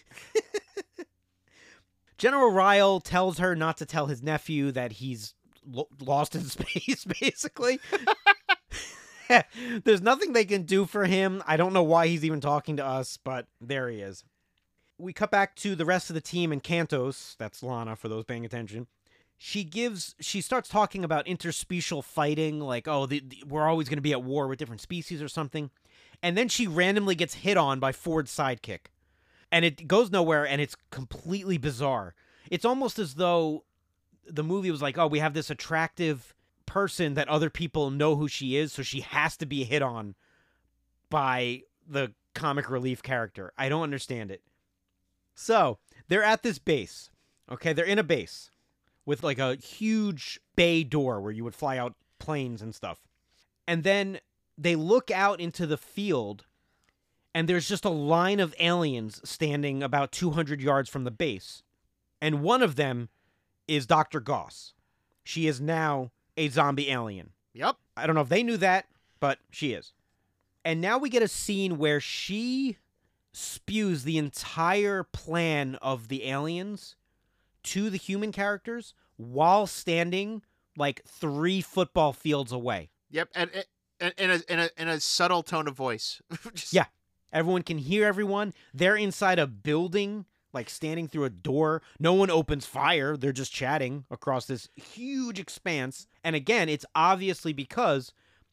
General Ryle tells her not to tell his nephew that he's lo- lost in space, basically. There's nothing they can do for him. I don't know why he's even talking to us, but there he is. We cut back to the rest of the team and Cantos. That's Lana, for those paying attention. She gives, she starts talking about interspecial fighting, like, oh, the, the, we're always going to be at war with different species or something. And then she randomly gets hit on by Ford's sidekick. And it goes nowhere, and it's completely bizarre. It's almost as though the movie was like, oh, we have this attractive person that other people know who she is, so she has to be hit on by the comic relief character. I don't understand it. So, they're at this base. Okay, they're in a base with like a huge bay door where you would fly out planes and stuff. And then they look out into the field, and there's just a line of aliens standing about two hundred yards from the base. And one of them is Doctor Goss. She is now a zombie alien. Yep. I don't know if they knew that, but she is. And now we get a scene where she spews the entire plan of the aliens to the human characters while standing like three football fields away. Yep, and, and, and, a, in, a, in a subtle tone of voice. Just... Yeah, everyone can hear everyone. They're inside a building, like standing through a door. No one opens fire. They're just chatting across this huge expanse. And again, it's obviously because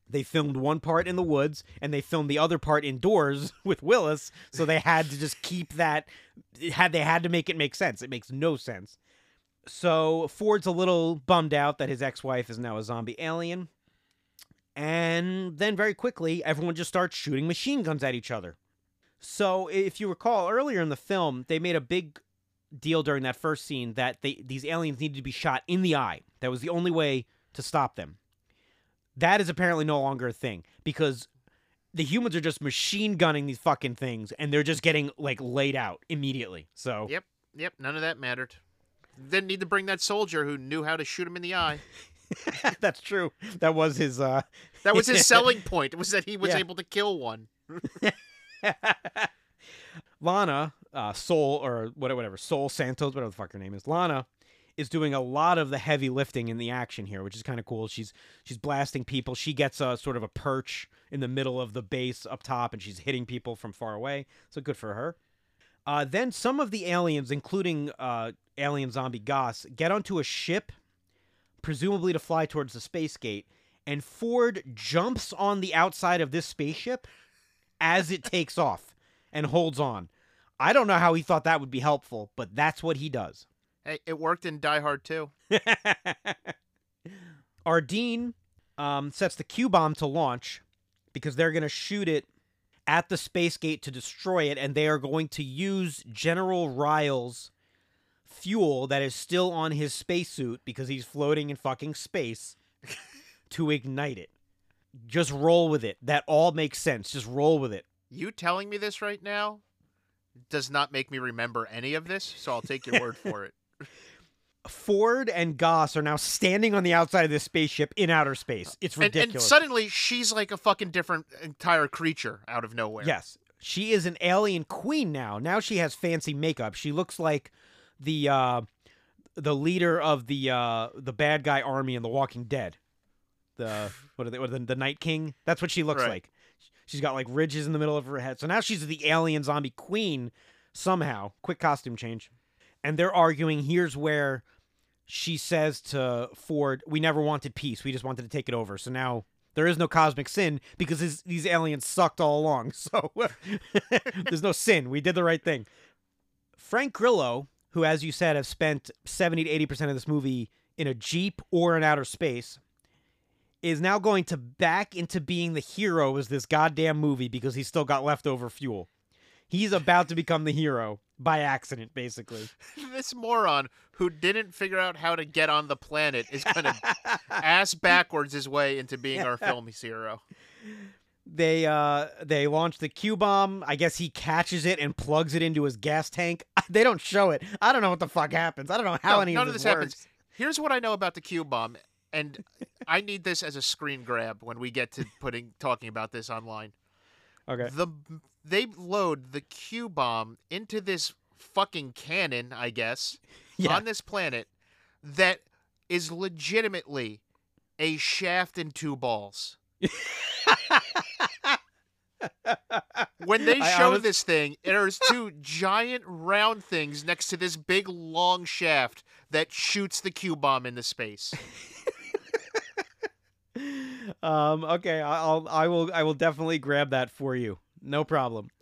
They filmed one part in the woods, and they filmed the other part indoors with Willis, so they had to just keep that, had they had to make it make sense. It makes no sense. So Ford's a little bummed out that his ex-wife is now a zombie alien. And then very quickly, everyone just starts shooting machine guns at each other. So if you recall, earlier in the film, they made a big deal during that first scene that they these aliens needed to be shot in the eye. That was the only way to stop them. That is apparently no longer a thing, because the humans are just machine gunning these fucking things, and they're just getting, like, laid out immediately. So Yep, yep, none of that mattered. Didn't need to bring that soldier who knew how to shoot him in the eye. That's true. That was his... Uh... That was his selling point, was that he was Yeah. able to kill one. Lana, uh, Soul, or whatever, whatever, Soul Santos, whatever the fuck her name is, Lana is doing a lot of the heavy lifting in the action here, which is kind of cool. She's she's blasting people. She gets a sort of a perch in the middle of the base up top, and she's hitting people from far away. So good for her. Uh, then some of the aliens, including uh, alien zombie Goss, get onto a ship, presumably to fly towards the space gate, and Ford jumps on the outside of this spaceship as it takes off and holds on. I don't know how he thought that would be helpful, but that's what he does. Hey, it worked in Die Hard too. Ardeen um, sets the Q-bomb to launch because they're going to shoot it at the space gate to destroy it, and they are going to use General Ryle's fuel that is still on his spacesuit because he's floating in fucking space to ignite it. Just roll with it. That all makes sense. Just roll with it. You telling me this right now does not make me remember any of this, so I'll take your word for it. Ford and Goss are now standing on the outside of this spaceship in outer space. It's And, ridiculous. and suddenly, she's like a fucking different entire creature out of nowhere. Yes. She is an alien queen now. Now she has fancy makeup. She looks like the uh, the leader of the uh, the bad guy army in The Walking Dead. The what are they? What are the, the Night King? That's what she looks Right. like. She's got like ridges in the middle of her head. So now she's the alien zombie queen somehow. Quick costume change. And they're arguing. Here's where she says to Ford, "We never wanted peace. We just wanted to take it over." So now there is no cosmic sin because his, these aliens sucked all along. So there's no sin. We did the right thing. Frank Grillo, who, as you said, have spent seventy to eighty percent of this movie in a Jeep or in outer space, is now going to back into being the hero of this goddamn movie because he's still got leftover fuel. He's about to become the hero by accident, basically. This moron who didn't figure out how to get on the planet is going to ass backwards his way into being our film's hero. They uh they launch the Q-bomb. I guess he catches it and plugs it into his gas tank. They don't show it. I don't know what the fuck happens. I don't know how No, any none of of this, this works. happens. Here's what I know about the Q-bomb, and I need this as a screen grab when we get to putting talking about this online. Okay. The they load the Q-bomb into this fucking cannon, I guess, Yeah. on this planet that is legitimately a shaft and two balls. When they I show honest- this thing, there's two giant round things next to this big long shaft that shoots the Q-bomb into space. Um, okay, I- I'll I will I will definitely grab that for you. No problem.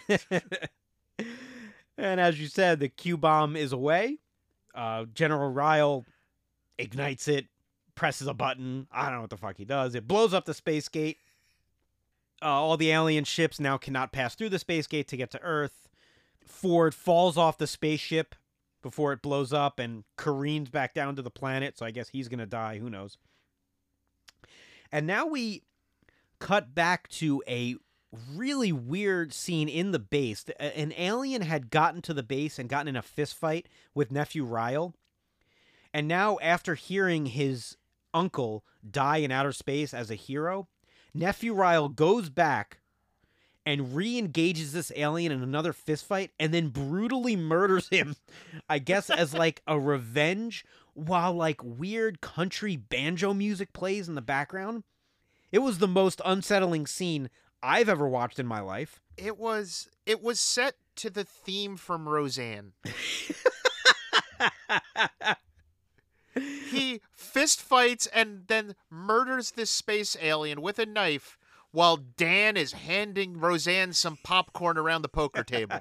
And as you said, the Q bomb is away. Uh, General Ryle ignites it, presses a button. I don't know what the fuck he does. It blows up the space gate. Uh, all the alien ships now cannot pass through the space gate to get to Earth. Ford falls off the spaceship before it blows up and careens back down to the planet. So I guess he's gonna die. Who knows? And now we cut back to a really weird scene in the base. A- An alien had gotten to the base and gotten in a fist fight with Nephew Ryle. And now, after hearing his uncle die in outer space as a hero, Nephew Ryle goes back and re-engages this alien in another fist fight and then brutally murders him, I guess as like a revenge, while like weird country banjo music plays in the background. It was the most unsettling scene I've ever watched in my life. It was it was set to the theme from Roseanne. He fist fights and then murders this space alien with a knife while Dan is handing Roseanne some popcorn around the poker table.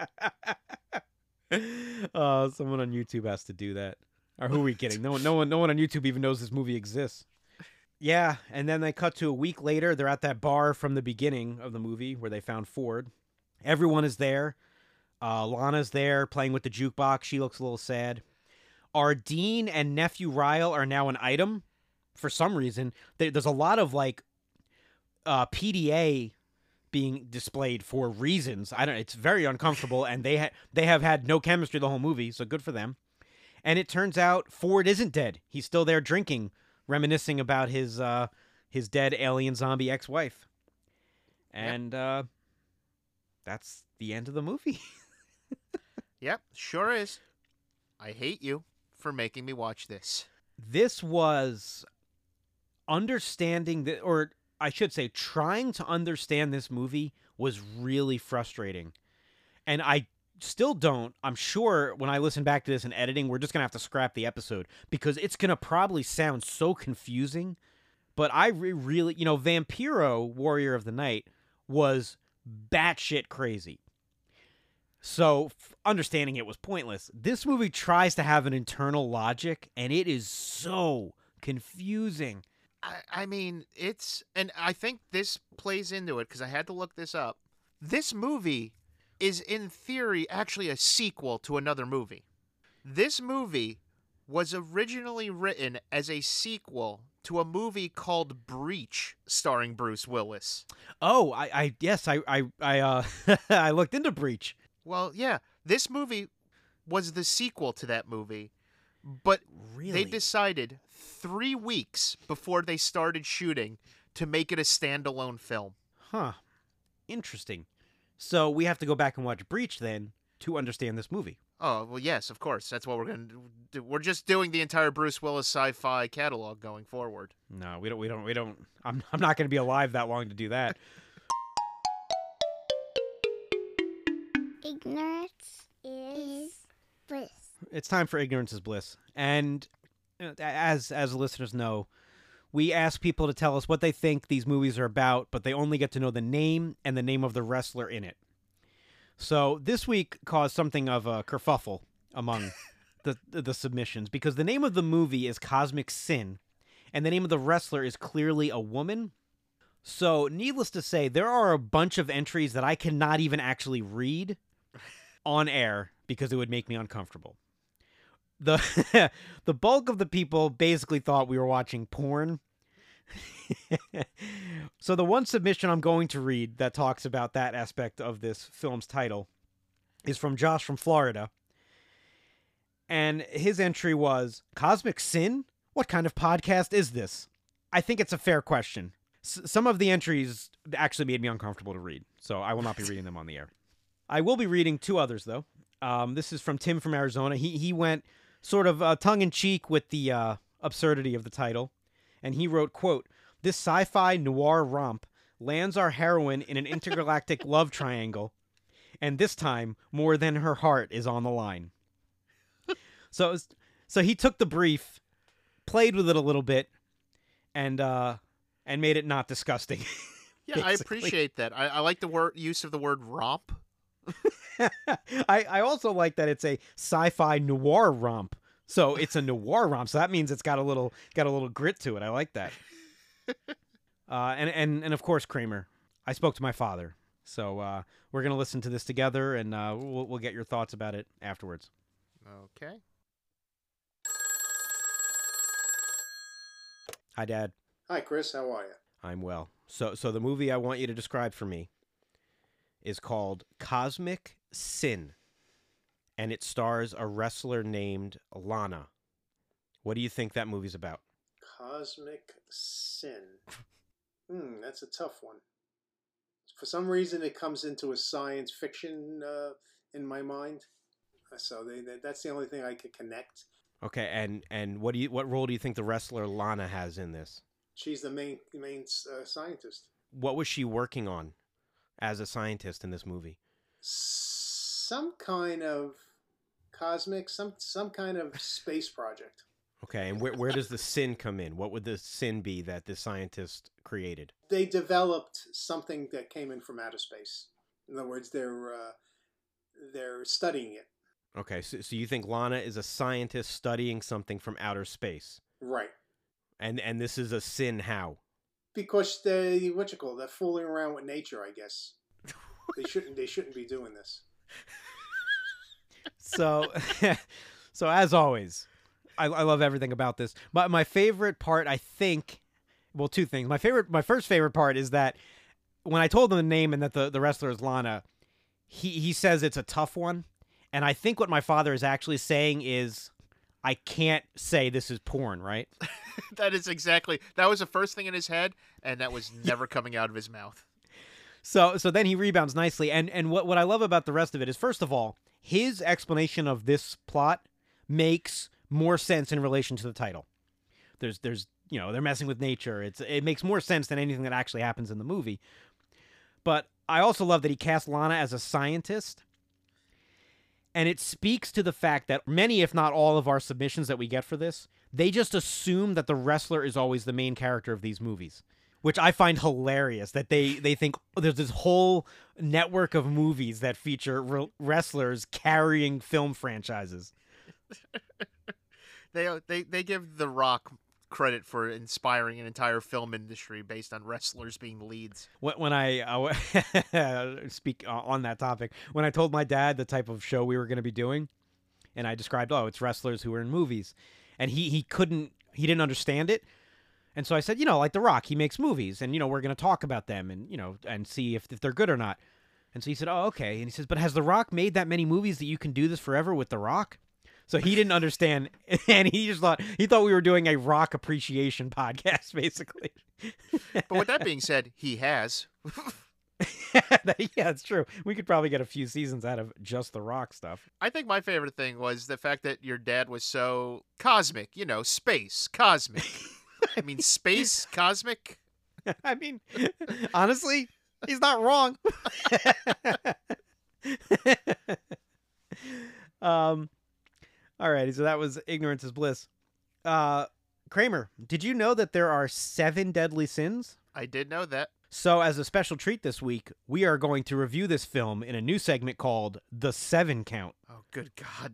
Oh, someone on YouTube has to do that. Or who are we kidding? No one, no one, no one on YouTube even knows this movie exists. Yeah, and then they cut to a week later. They're at that bar from the beginning of the movie where they found Ford. Everyone is there. Uh, Lana's there playing with the jukebox. She looks a little sad. Our Dean and nephew Ryle are now an item for some reason. There, there's a lot of like uh, P D A being displayed for reasons. I don't. It's very uncomfortable, and they ha- they have had no chemistry the whole movie, so good for them. And it turns out Ford isn't dead. He's still there drinking, reminiscing about his uh, his dead alien zombie ex-wife. And yep. uh, that's the end of the movie. Yep, sure is. I hate you for making me watch this. This was understanding that, or I should say, trying to understand this movie was really frustrating. And I still don't. I'm sure when I listen back to this in editing, we're just going to have to scrap the episode because it's going to probably sound so confusing. But I re- really, you know, Vampiro, Warrior of the Night, was batshit crazy. So f- understanding it was pointless. This movie tries to have an internal logic, and it is so confusing. I, I mean, it's, and I think this plays into it because I had to look this up. This movie is in theory actually a sequel to another movie. This movie was originally written as a sequel to a movie called Breach, starring Bruce Willis. Oh, I, I yes, I, I, I, uh, I looked into Breach. Well, yeah, this movie was the sequel to that movie, but really? They decided three weeks before they started shooting to make it a standalone film. Huh. Interesting. So we have to go back and watch Breach then to understand this movie. Oh, well, yes, of course. That's what we're going to do. We're just doing the entire Bruce Willis sci-fi catalog going forward. No, we don't, we don't, we don't. I'm, I'm not going to be alive that long to do that. Ignorance is bliss. It's time for Ignorance is Bliss. And as as listeners know, we ask people to tell us what they think these movies are about, but they only get to know the name and the name of the wrestler in it. So this week caused something of a kerfuffle among the, the the submissions because the name of the movie is Cosmic Sin, and the name of the wrestler is clearly a woman. So needless to say, there are a bunch of entries that I cannot even actually read on air because it would make me uncomfortable. The the bulk of the people basically thought we were watching porn. So the one submission I'm going to read that talks about that aspect of this film's title is from Josh from Florida. And his entry was, Cosmic Sin? What kind of podcast is this? I think it's a fair question. S- some of the entries actually made me uncomfortable to read, so I will not be reading them on the air. I will be reading two others, though. Um, this is from Tim from Arizona. He he went sort of uh, tongue-in-cheek with the uh, absurdity of the title, and he wrote, quote, "This sci-fi noir romp lands our heroine in an intergalactic love triangle, and this time, more than her heart is on the line." So, it was, so he took the brief, played with it a little bit, and uh, and made it not disgusting. Yeah, I appreciate that. I, I like the word use of the word romp. I, I also like that it's a sci-fi noir romp. So it's a noir romp. So that means it's got a little got a little grit to it. I like that. uh, and, and and of course, Kramer, I spoke to my father. So uh, we're gonna listen to this together, and uh, we'll we'll get your thoughts about it afterwards. Okay. Hi, Dad. Hi, Chris. How are you? I'm well. So so the movie I want you to describe for me is called Cosmic Sin, and it stars a wrestler named Lana. What do you think that movie's about? Cosmic Sin. Hmm, that's a tough one. For some reason, it comes into a science fiction uh, in my mind. So they, they, that's the only thing I could connect. Okay, and and what do you what role do you think the wrestler Lana has in this? She's the main main uh, scientist. What was she working on as a scientist in this movie? Some kind of cosmic, some some kind of space project. Okay, and where where does the sin come in? What would the sin be that this scientist created? They developed something that came in from outer space. In other words, they're uh, they're studying it. Okay, so, so you think Lana is a scientist studying something from outer space, Right. and and this is a sin? How? Because they what you call they're fooling around with nature, I guess. They shouldn't they shouldn't be doing this. So, so as always, I, I love everything about this. My my favorite part, I think, well, two things. My favorite, my first favorite part is that when I told him the name and that the, the wrestler is Lana, he he says it's a tough one, and I think what my father is actually saying is, I can't say this is porn, right? That is exactly, that was the first thing in his head, and that was never coming out of his mouth. So so then he rebounds nicely, and and what what I love about the rest of it is, first of all, his explanation of this plot makes more sense in relation to the title. There's there's you know, they're messing with nature. It's it makes more sense than anything that actually happens in the movie. But I also love that he cast Lana as a scientist. And it speaks to the fact that many, if not all, of our submissions that we get for this, they just assume that the wrestler is always the main character of these movies, which I find hilarious, that they, they think oh, there's this whole network of movies that feature re- wrestlers carrying film franchises. They they they give The Rock credit for inspiring an entire film industry based on wrestlers being leads. When when I uh, speak on that topic, when I told my dad the type of show we were going to be doing, and I described, oh, it's wrestlers who are in movies, and he he couldn't, he didn't understand it, and so I said, you know, like The Rock, he makes movies, and you know, we're going to talk about them, and you know, and see if if they're good or not. And so he said, oh, okay, and he says, but has The Rock made that many movies that you can do this forever with The Rock? So he didn't understand, and he just thought he thought we were doing a Rock appreciation podcast, basically. But with that being said, he has. Yeah, it's true. We could probably get a few seasons out of just the Rock stuff. I think my favorite thing was the fact that your dad was so cosmic, you know, space, cosmic. I mean, space, cosmic. I mean, honestly, he's not wrong. um, all righty, so that was Ignorance is Bliss. Uh, Kramer, did you know that there are seven deadly sins? I did know that. So as a special treat this week, we are going to review this film in a new segment called The Seven Count. Oh, good God.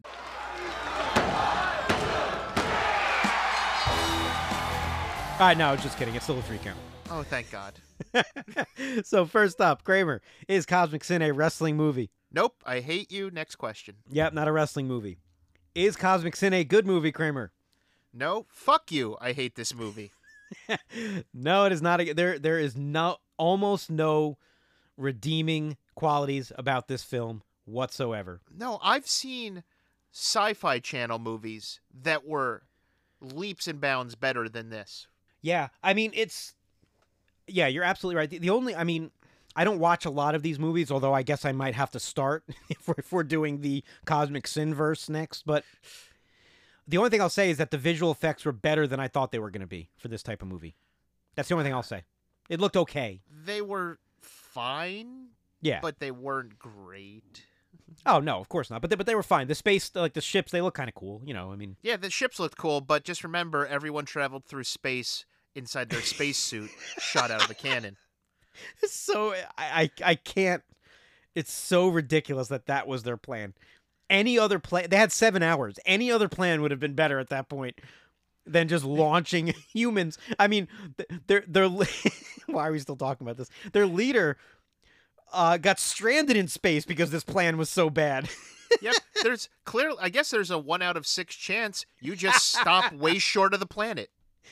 All right, no, just kidding. It's still a three count. Oh, thank God. So first up, Kramer, is Cosmic Sin a wrestling movie? Nope, I hate you. Next question. Yep, not a wrestling movie. Is Cosmic Sin a good movie, Kramer? No, fuck you. I hate this movie. No, it is not. A, there, there is no almost no redeeming qualities about this film whatsoever. No, I've seen Sci-Fi Channel movies that were leaps and bounds better than this. Yeah, I mean, it's... Yeah, you're absolutely right. The, the only... I mean, I don't watch a lot of these movies, although I guess I might have to start if we're, if we're doing the Cosmic Sin verse next, but... The only thing I'll say is that the visual effects were better than I thought they were going to be for this type of movie. That's the only thing I'll say. It looked okay. They were fine, Yeah. but they weren't great. Oh, no, of course not. But they, but they were fine. The space, like the ships, they look kind of cool. You know, I mean... Yeah, the ships looked cool, but just remember, everyone traveled through space inside their spacesuit shot out of a cannon. So, I, I, I can't... It's so ridiculous that that was their plan. Any other plan, they had seven hours. Any other plan would have been better at that point than just launching humans. I mean, they're, they're, why are we still talking about this? Their leader uh, got stranded in space because this plan was so bad. Yep, there's clearly, I guess there's a one out of six chance you just stop way short of the planet.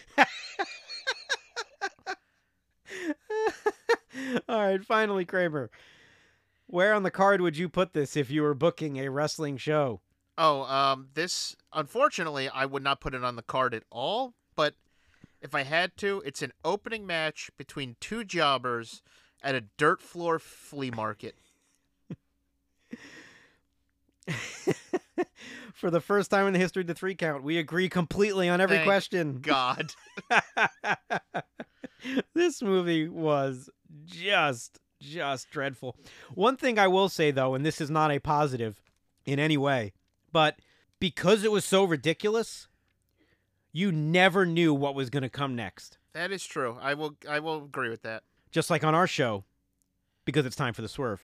All right, finally, Kramer. Where on the card would you put this if you were booking a wrestling show? Oh, um, this, unfortunately, I would not put it on the card at all, but if I had to, it's an opening match between two jobbers at a dirt floor flea market. For the first time in the history of the three count, we agree completely on every Thank question. God. This movie was just... Just dreadful. One thing I will say, though, and this is not a positive in any way, but because it was so ridiculous, You never knew what was going to come next. That is true. I will I will agree with that. Just like on our show, because it's time for the swerve.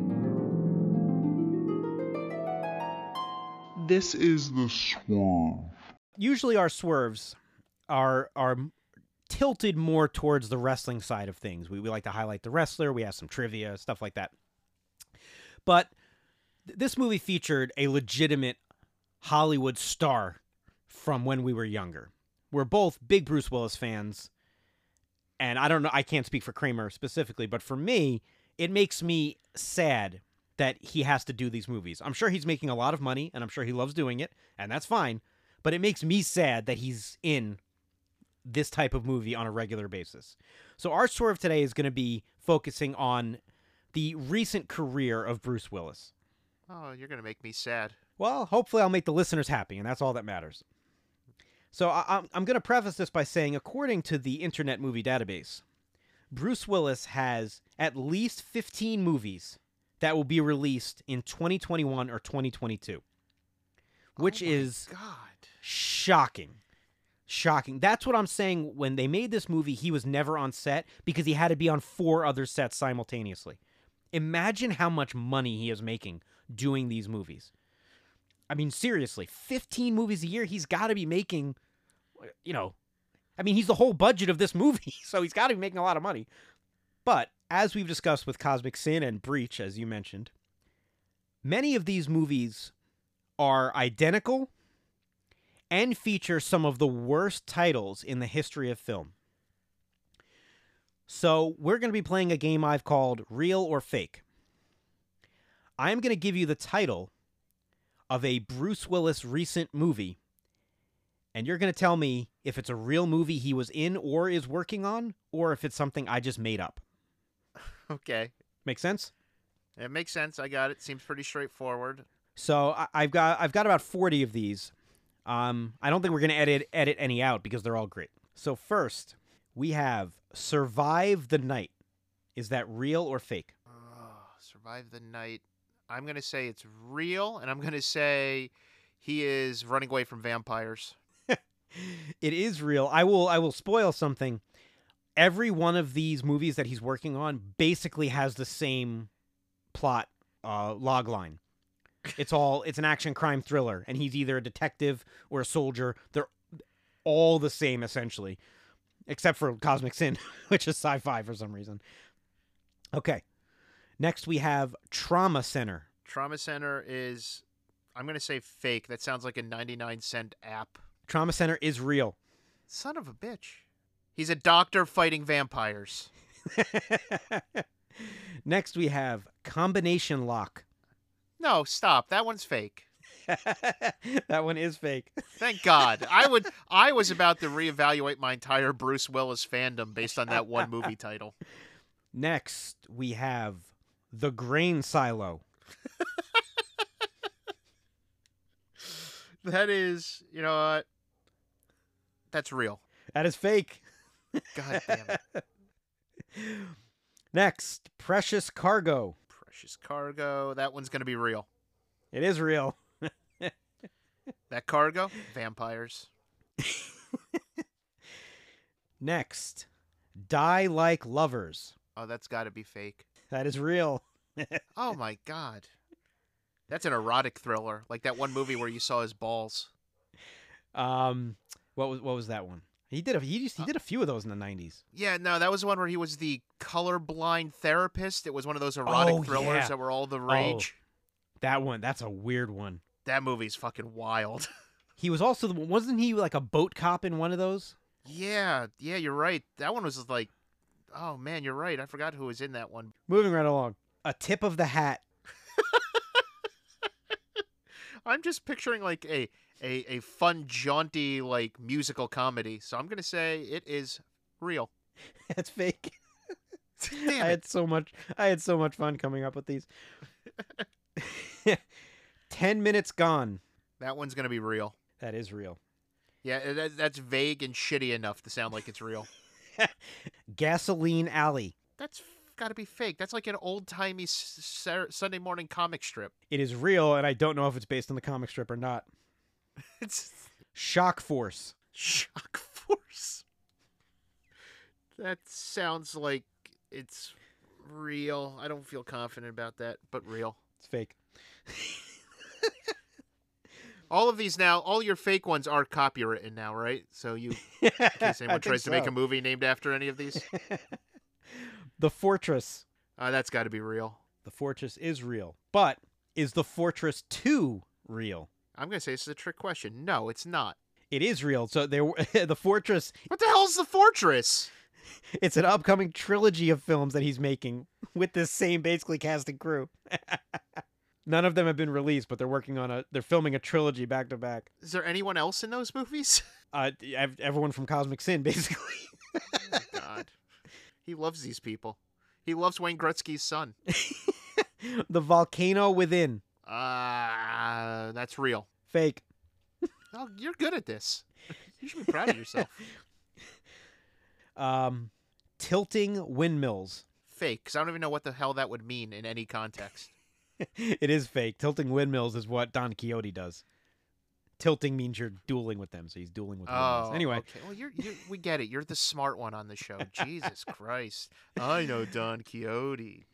This is the swerve. Usually our swerves are are tilted more towards the wrestling side of things. We, we like to highlight the wrestler. We have some trivia, stuff like that. But th- this movie featured a legitimate Hollywood star from when we were younger. We're both big Bruce Willis fans. And I don't know, I can't speak for Kramer specifically, but for me, it makes me sad that he has to do these movies. I'm sure he's making a lot of money, and I'm sure he loves doing it, and that's fine. But it makes me sad that he's in this type of movie on a regular basis. So our swerve today is going to be focusing on the recent career of Bruce Willis. Oh, you're going to make me sad. Well, hopefully I'll make the listeners happy, and that's all that matters. So I, I'm, I'm going to preface this by saying, according to the Internet Movie Database, Bruce Willis has at least fifteen movies that will be released in twenty twenty-one or twenty twenty-two, which Oh my is God. shocking. Shocking. That's what I'm saying. When they made this movie, he was never on set because he had to be on four other sets simultaneously. Imagine how much money he is making doing these movies. I mean, seriously, fifteen movies a year, he's got to be making, you know, I mean, he's the whole budget of this movie, so he's got to be making a lot of money. But as we've discussed with Cosmic Sin and Breach, as you mentioned, many of these movies are identical and feature some of the worst titles in the history of film. So we're going to be playing a game I've called Real or Fake. I'm going to give you the title of a Bruce Willis recent movie, and you're going to tell me if it's a real movie he was in or is working on, or if it's something I just made up. Okay. Make sense? It makes sense. I got it. Seems pretty straightforward. So I, I've got I've got about forty of these. Um, I don't think we're going to edit edit any out because they're all great. So first, we have Survive the Night. Is that real or fake? Oh, survive the night. I'm going to say it's real, and I'm going to say he is running away from vampires. It is real. I will I will spoil something. Every one of these movies that he's working on basically has the same plot uh, log line. It's all it's an action crime thriller, and he's either a detective or a soldier. They're all the same essentially, except for Cosmic Sin, which is sci-fi for some reason. Okay, next we have Trauma Center. Trauma Center is, I'm going to say fake. That sounds like a ninety-nine cent app. Trauma Center is real. Son of a bitch. He's a doctor fighting vampires. Next we have Combination Lock. No, stop. That one's fake. That one is fake. Thank God. I would. I was about to reevaluate my entire Bruce Willis fandom based on that one movie title. Next, we have The Grain Silo. That is, you know what? That's real. That is fake. God damn it. Next, Precious Cargo. Precious Cargo. That one's going to be real. It is real. That cargo? Vampires. Next, Die Like Lovers. Oh, that's got to be fake. That is real. Oh, my God. That's an erotic thriller. Like that one movie where you saw his balls. Um, what was what was that one? He did a he just, he did a few of those in the nineties. Yeah, no, that was the one where he was the colorblind therapist. It was one of those erotic Oh, thrillers yeah. that were all the rage. That one, that's a weird one. That movie's fucking wild. He was also the wasn't he like a boat cop in one of those? Yeah, yeah, you're right. That one was like, oh man, you're right. I forgot who was in that one. Moving right along. A Tip of the Hat. I'm just picturing like a, a, a fun, jaunty, like musical comedy. So I'm going to say it is real. That's fake. Damn I it. had so much I had so much fun coming up with these. Ten Minutes Gone. That one's going to be real. That is real. Yeah, that, that's vague and shitty enough to sound like it's real. Gasoline Alley. That's got to be fake. That's like an old-timey s- Sar- Sunday morning comic strip. It is real, and I don't know if it's based on the comic strip or not. It's Shock Force. Shock Force. That sounds like it's real. I don't feel confident about that, but real. It's fake. All of these now, all your fake ones are copywritten now, right? So you, in case anyone tries to make a movie named after any of these. The Fortress. Uh, that's got to be real. The Fortress is real. But is The Fortress two real? I'm going to say this is a trick question. No, it's not. It is real. So there, The Fortress. What the hell is The Fortress? It's an upcoming trilogy of films that he's making with this same basically cast and crew. None of them have been released, but they're working on a. They're filming a trilogy back to back. Is there anyone else in those movies? Uh, ev- everyone from Cosmic Sin, basically. Oh, my God. He loves these people. He loves Wayne Gretzky's son. The Volcano Within. Ah, uh, that's real. Fake. Oh, you're good at this. You should be proud of yourself. Um, Tilting Windmills. Fake, because I don't even know what the hell that would mean in any context. It is fake. Tilting windmills is what Don Quixote does. Tilting means you're dueling with them, so he's dueling with windmills. Oh, Anyway, okay. Well, you're, you're we get it. You're the smart one on the show. Jesus Christ, I know Don Quixote.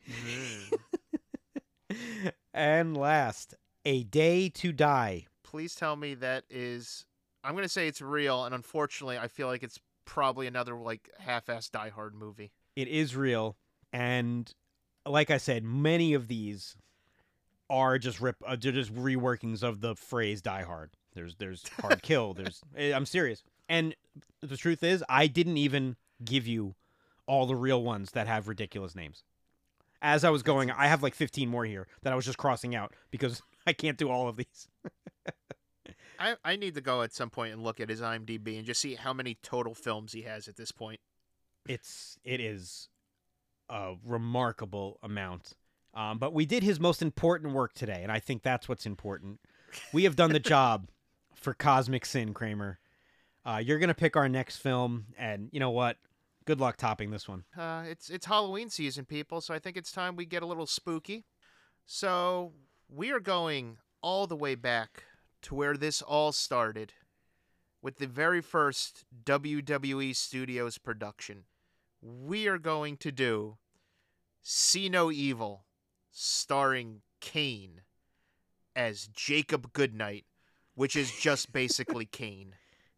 Mm. And last, A Day to Die. Please tell me that is. I'm gonna say it's real, and unfortunately, I feel like it's probably another like half-ass Die Hard movie. It is real, and like I said, many of these are just rip, uh, they're just reworkings of the phrase "Die Hard." There's, there's hard kill. There's, I'm serious. And the truth is, I didn't even give you all the real ones that have ridiculous names. As I was going, I have like fifteen more here that I was just crossing out because I can't do all of these. I, I need to go at some point and look at his IMDb and just see how many total films he has at this point. It's, it is a remarkable amount. Um, but we did his most important work today, and I think that's what's important. We have done the job for Cosmic Sin, Kramer. Uh, you're going to pick our next film, and you know what? Good luck topping this one. Uh, it's it's Halloween season, people, so I think it's time we get a little spooky. So we are going all the way back to where this all started, with the very first W W E Studios production. We are going to do See No Evil, starring Kane as Jacob Goodnight, which is just basically Kane.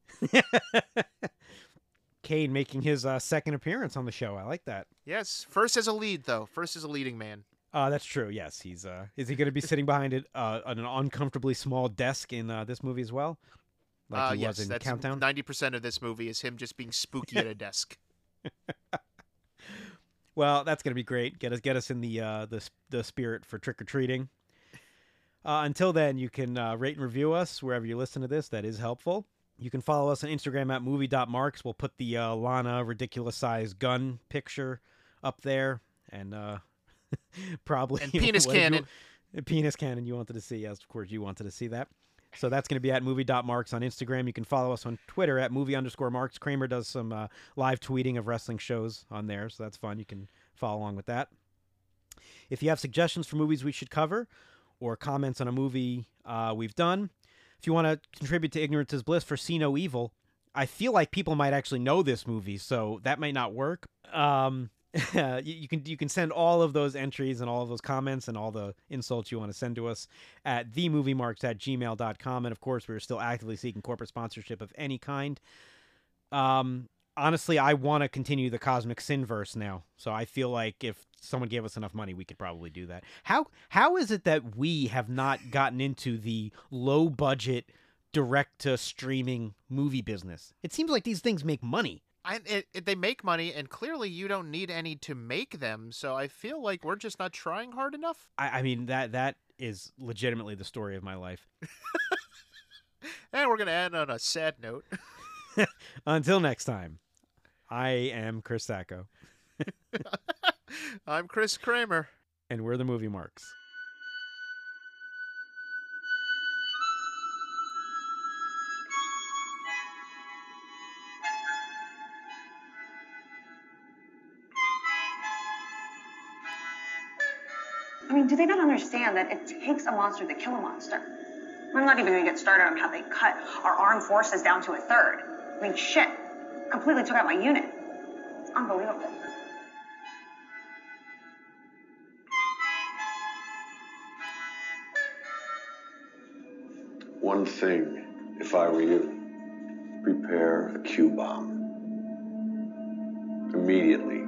Kane making his uh, second appearance on the show. I like that. Yes, first as a lead, though. First as a leading man. Uh, that's true. Yes, he's. Uh, is he going to be sitting behind it uh, on an uncomfortably small desk in uh, this movie as well, like uh, he yes, was in that's Countdown? ninety percent of this movie is him just being spooky at a desk. Well, that's gonna be great. Get us, get us in the uh, the the spirit for trick or treating. Uh, until then, you can uh, rate and review us wherever you listen to this. That is helpful. You can follow us on Instagram at movie dot marks. We'll put the uh, Lana ridiculous size gun picture up there, and uh, probably And penis what did cannon. You, penis cannon. You wanted to see? Yes, of course, you wanted to see that. So that's going to be at movie dot marks on Instagram. You can follow us on Twitter at movie underscore marks. Kramer does some uh, live tweeting of wrestling shows on there, so that's fun. You can follow along with that. If you have suggestions for movies we should cover or comments on a movie uh, we've done, if you want to contribute to Ignorance is Bliss for See No Evil, I feel like people might actually know this movie, so that might not work. Um, you, you can you can send all of those entries and all of those comments and all the insults you want to send to us at the movie marks at gmail dot com. And of course, we're still actively seeking corporate sponsorship of any kind. Um, honestly, I want to continue the Cosmic Sinverse now, so I feel like if someone gave us enough money, we could probably do that. How how is it that we have not gotten into the low budget direct to streaming movie business? It seems like these things make money. I, it, it, they make money, and clearly you don't need any to make them, so I feel like we're just not trying hard enough. I, I mean, that that is legitimately the story of my life. And we're going to end on a sad note. Until next time, I am Chris Sacco. I'm Chris Kramer. And we're the Movie Marks. I mean, do they not understand that it takes a monster to kill a monster? I'm not even going to get started on how they cut our armed forces down to a third. I mean, shit. Completely took out my unit. It's unbelievable. One thing, if I were you, prepare a Q bomb. Immediately.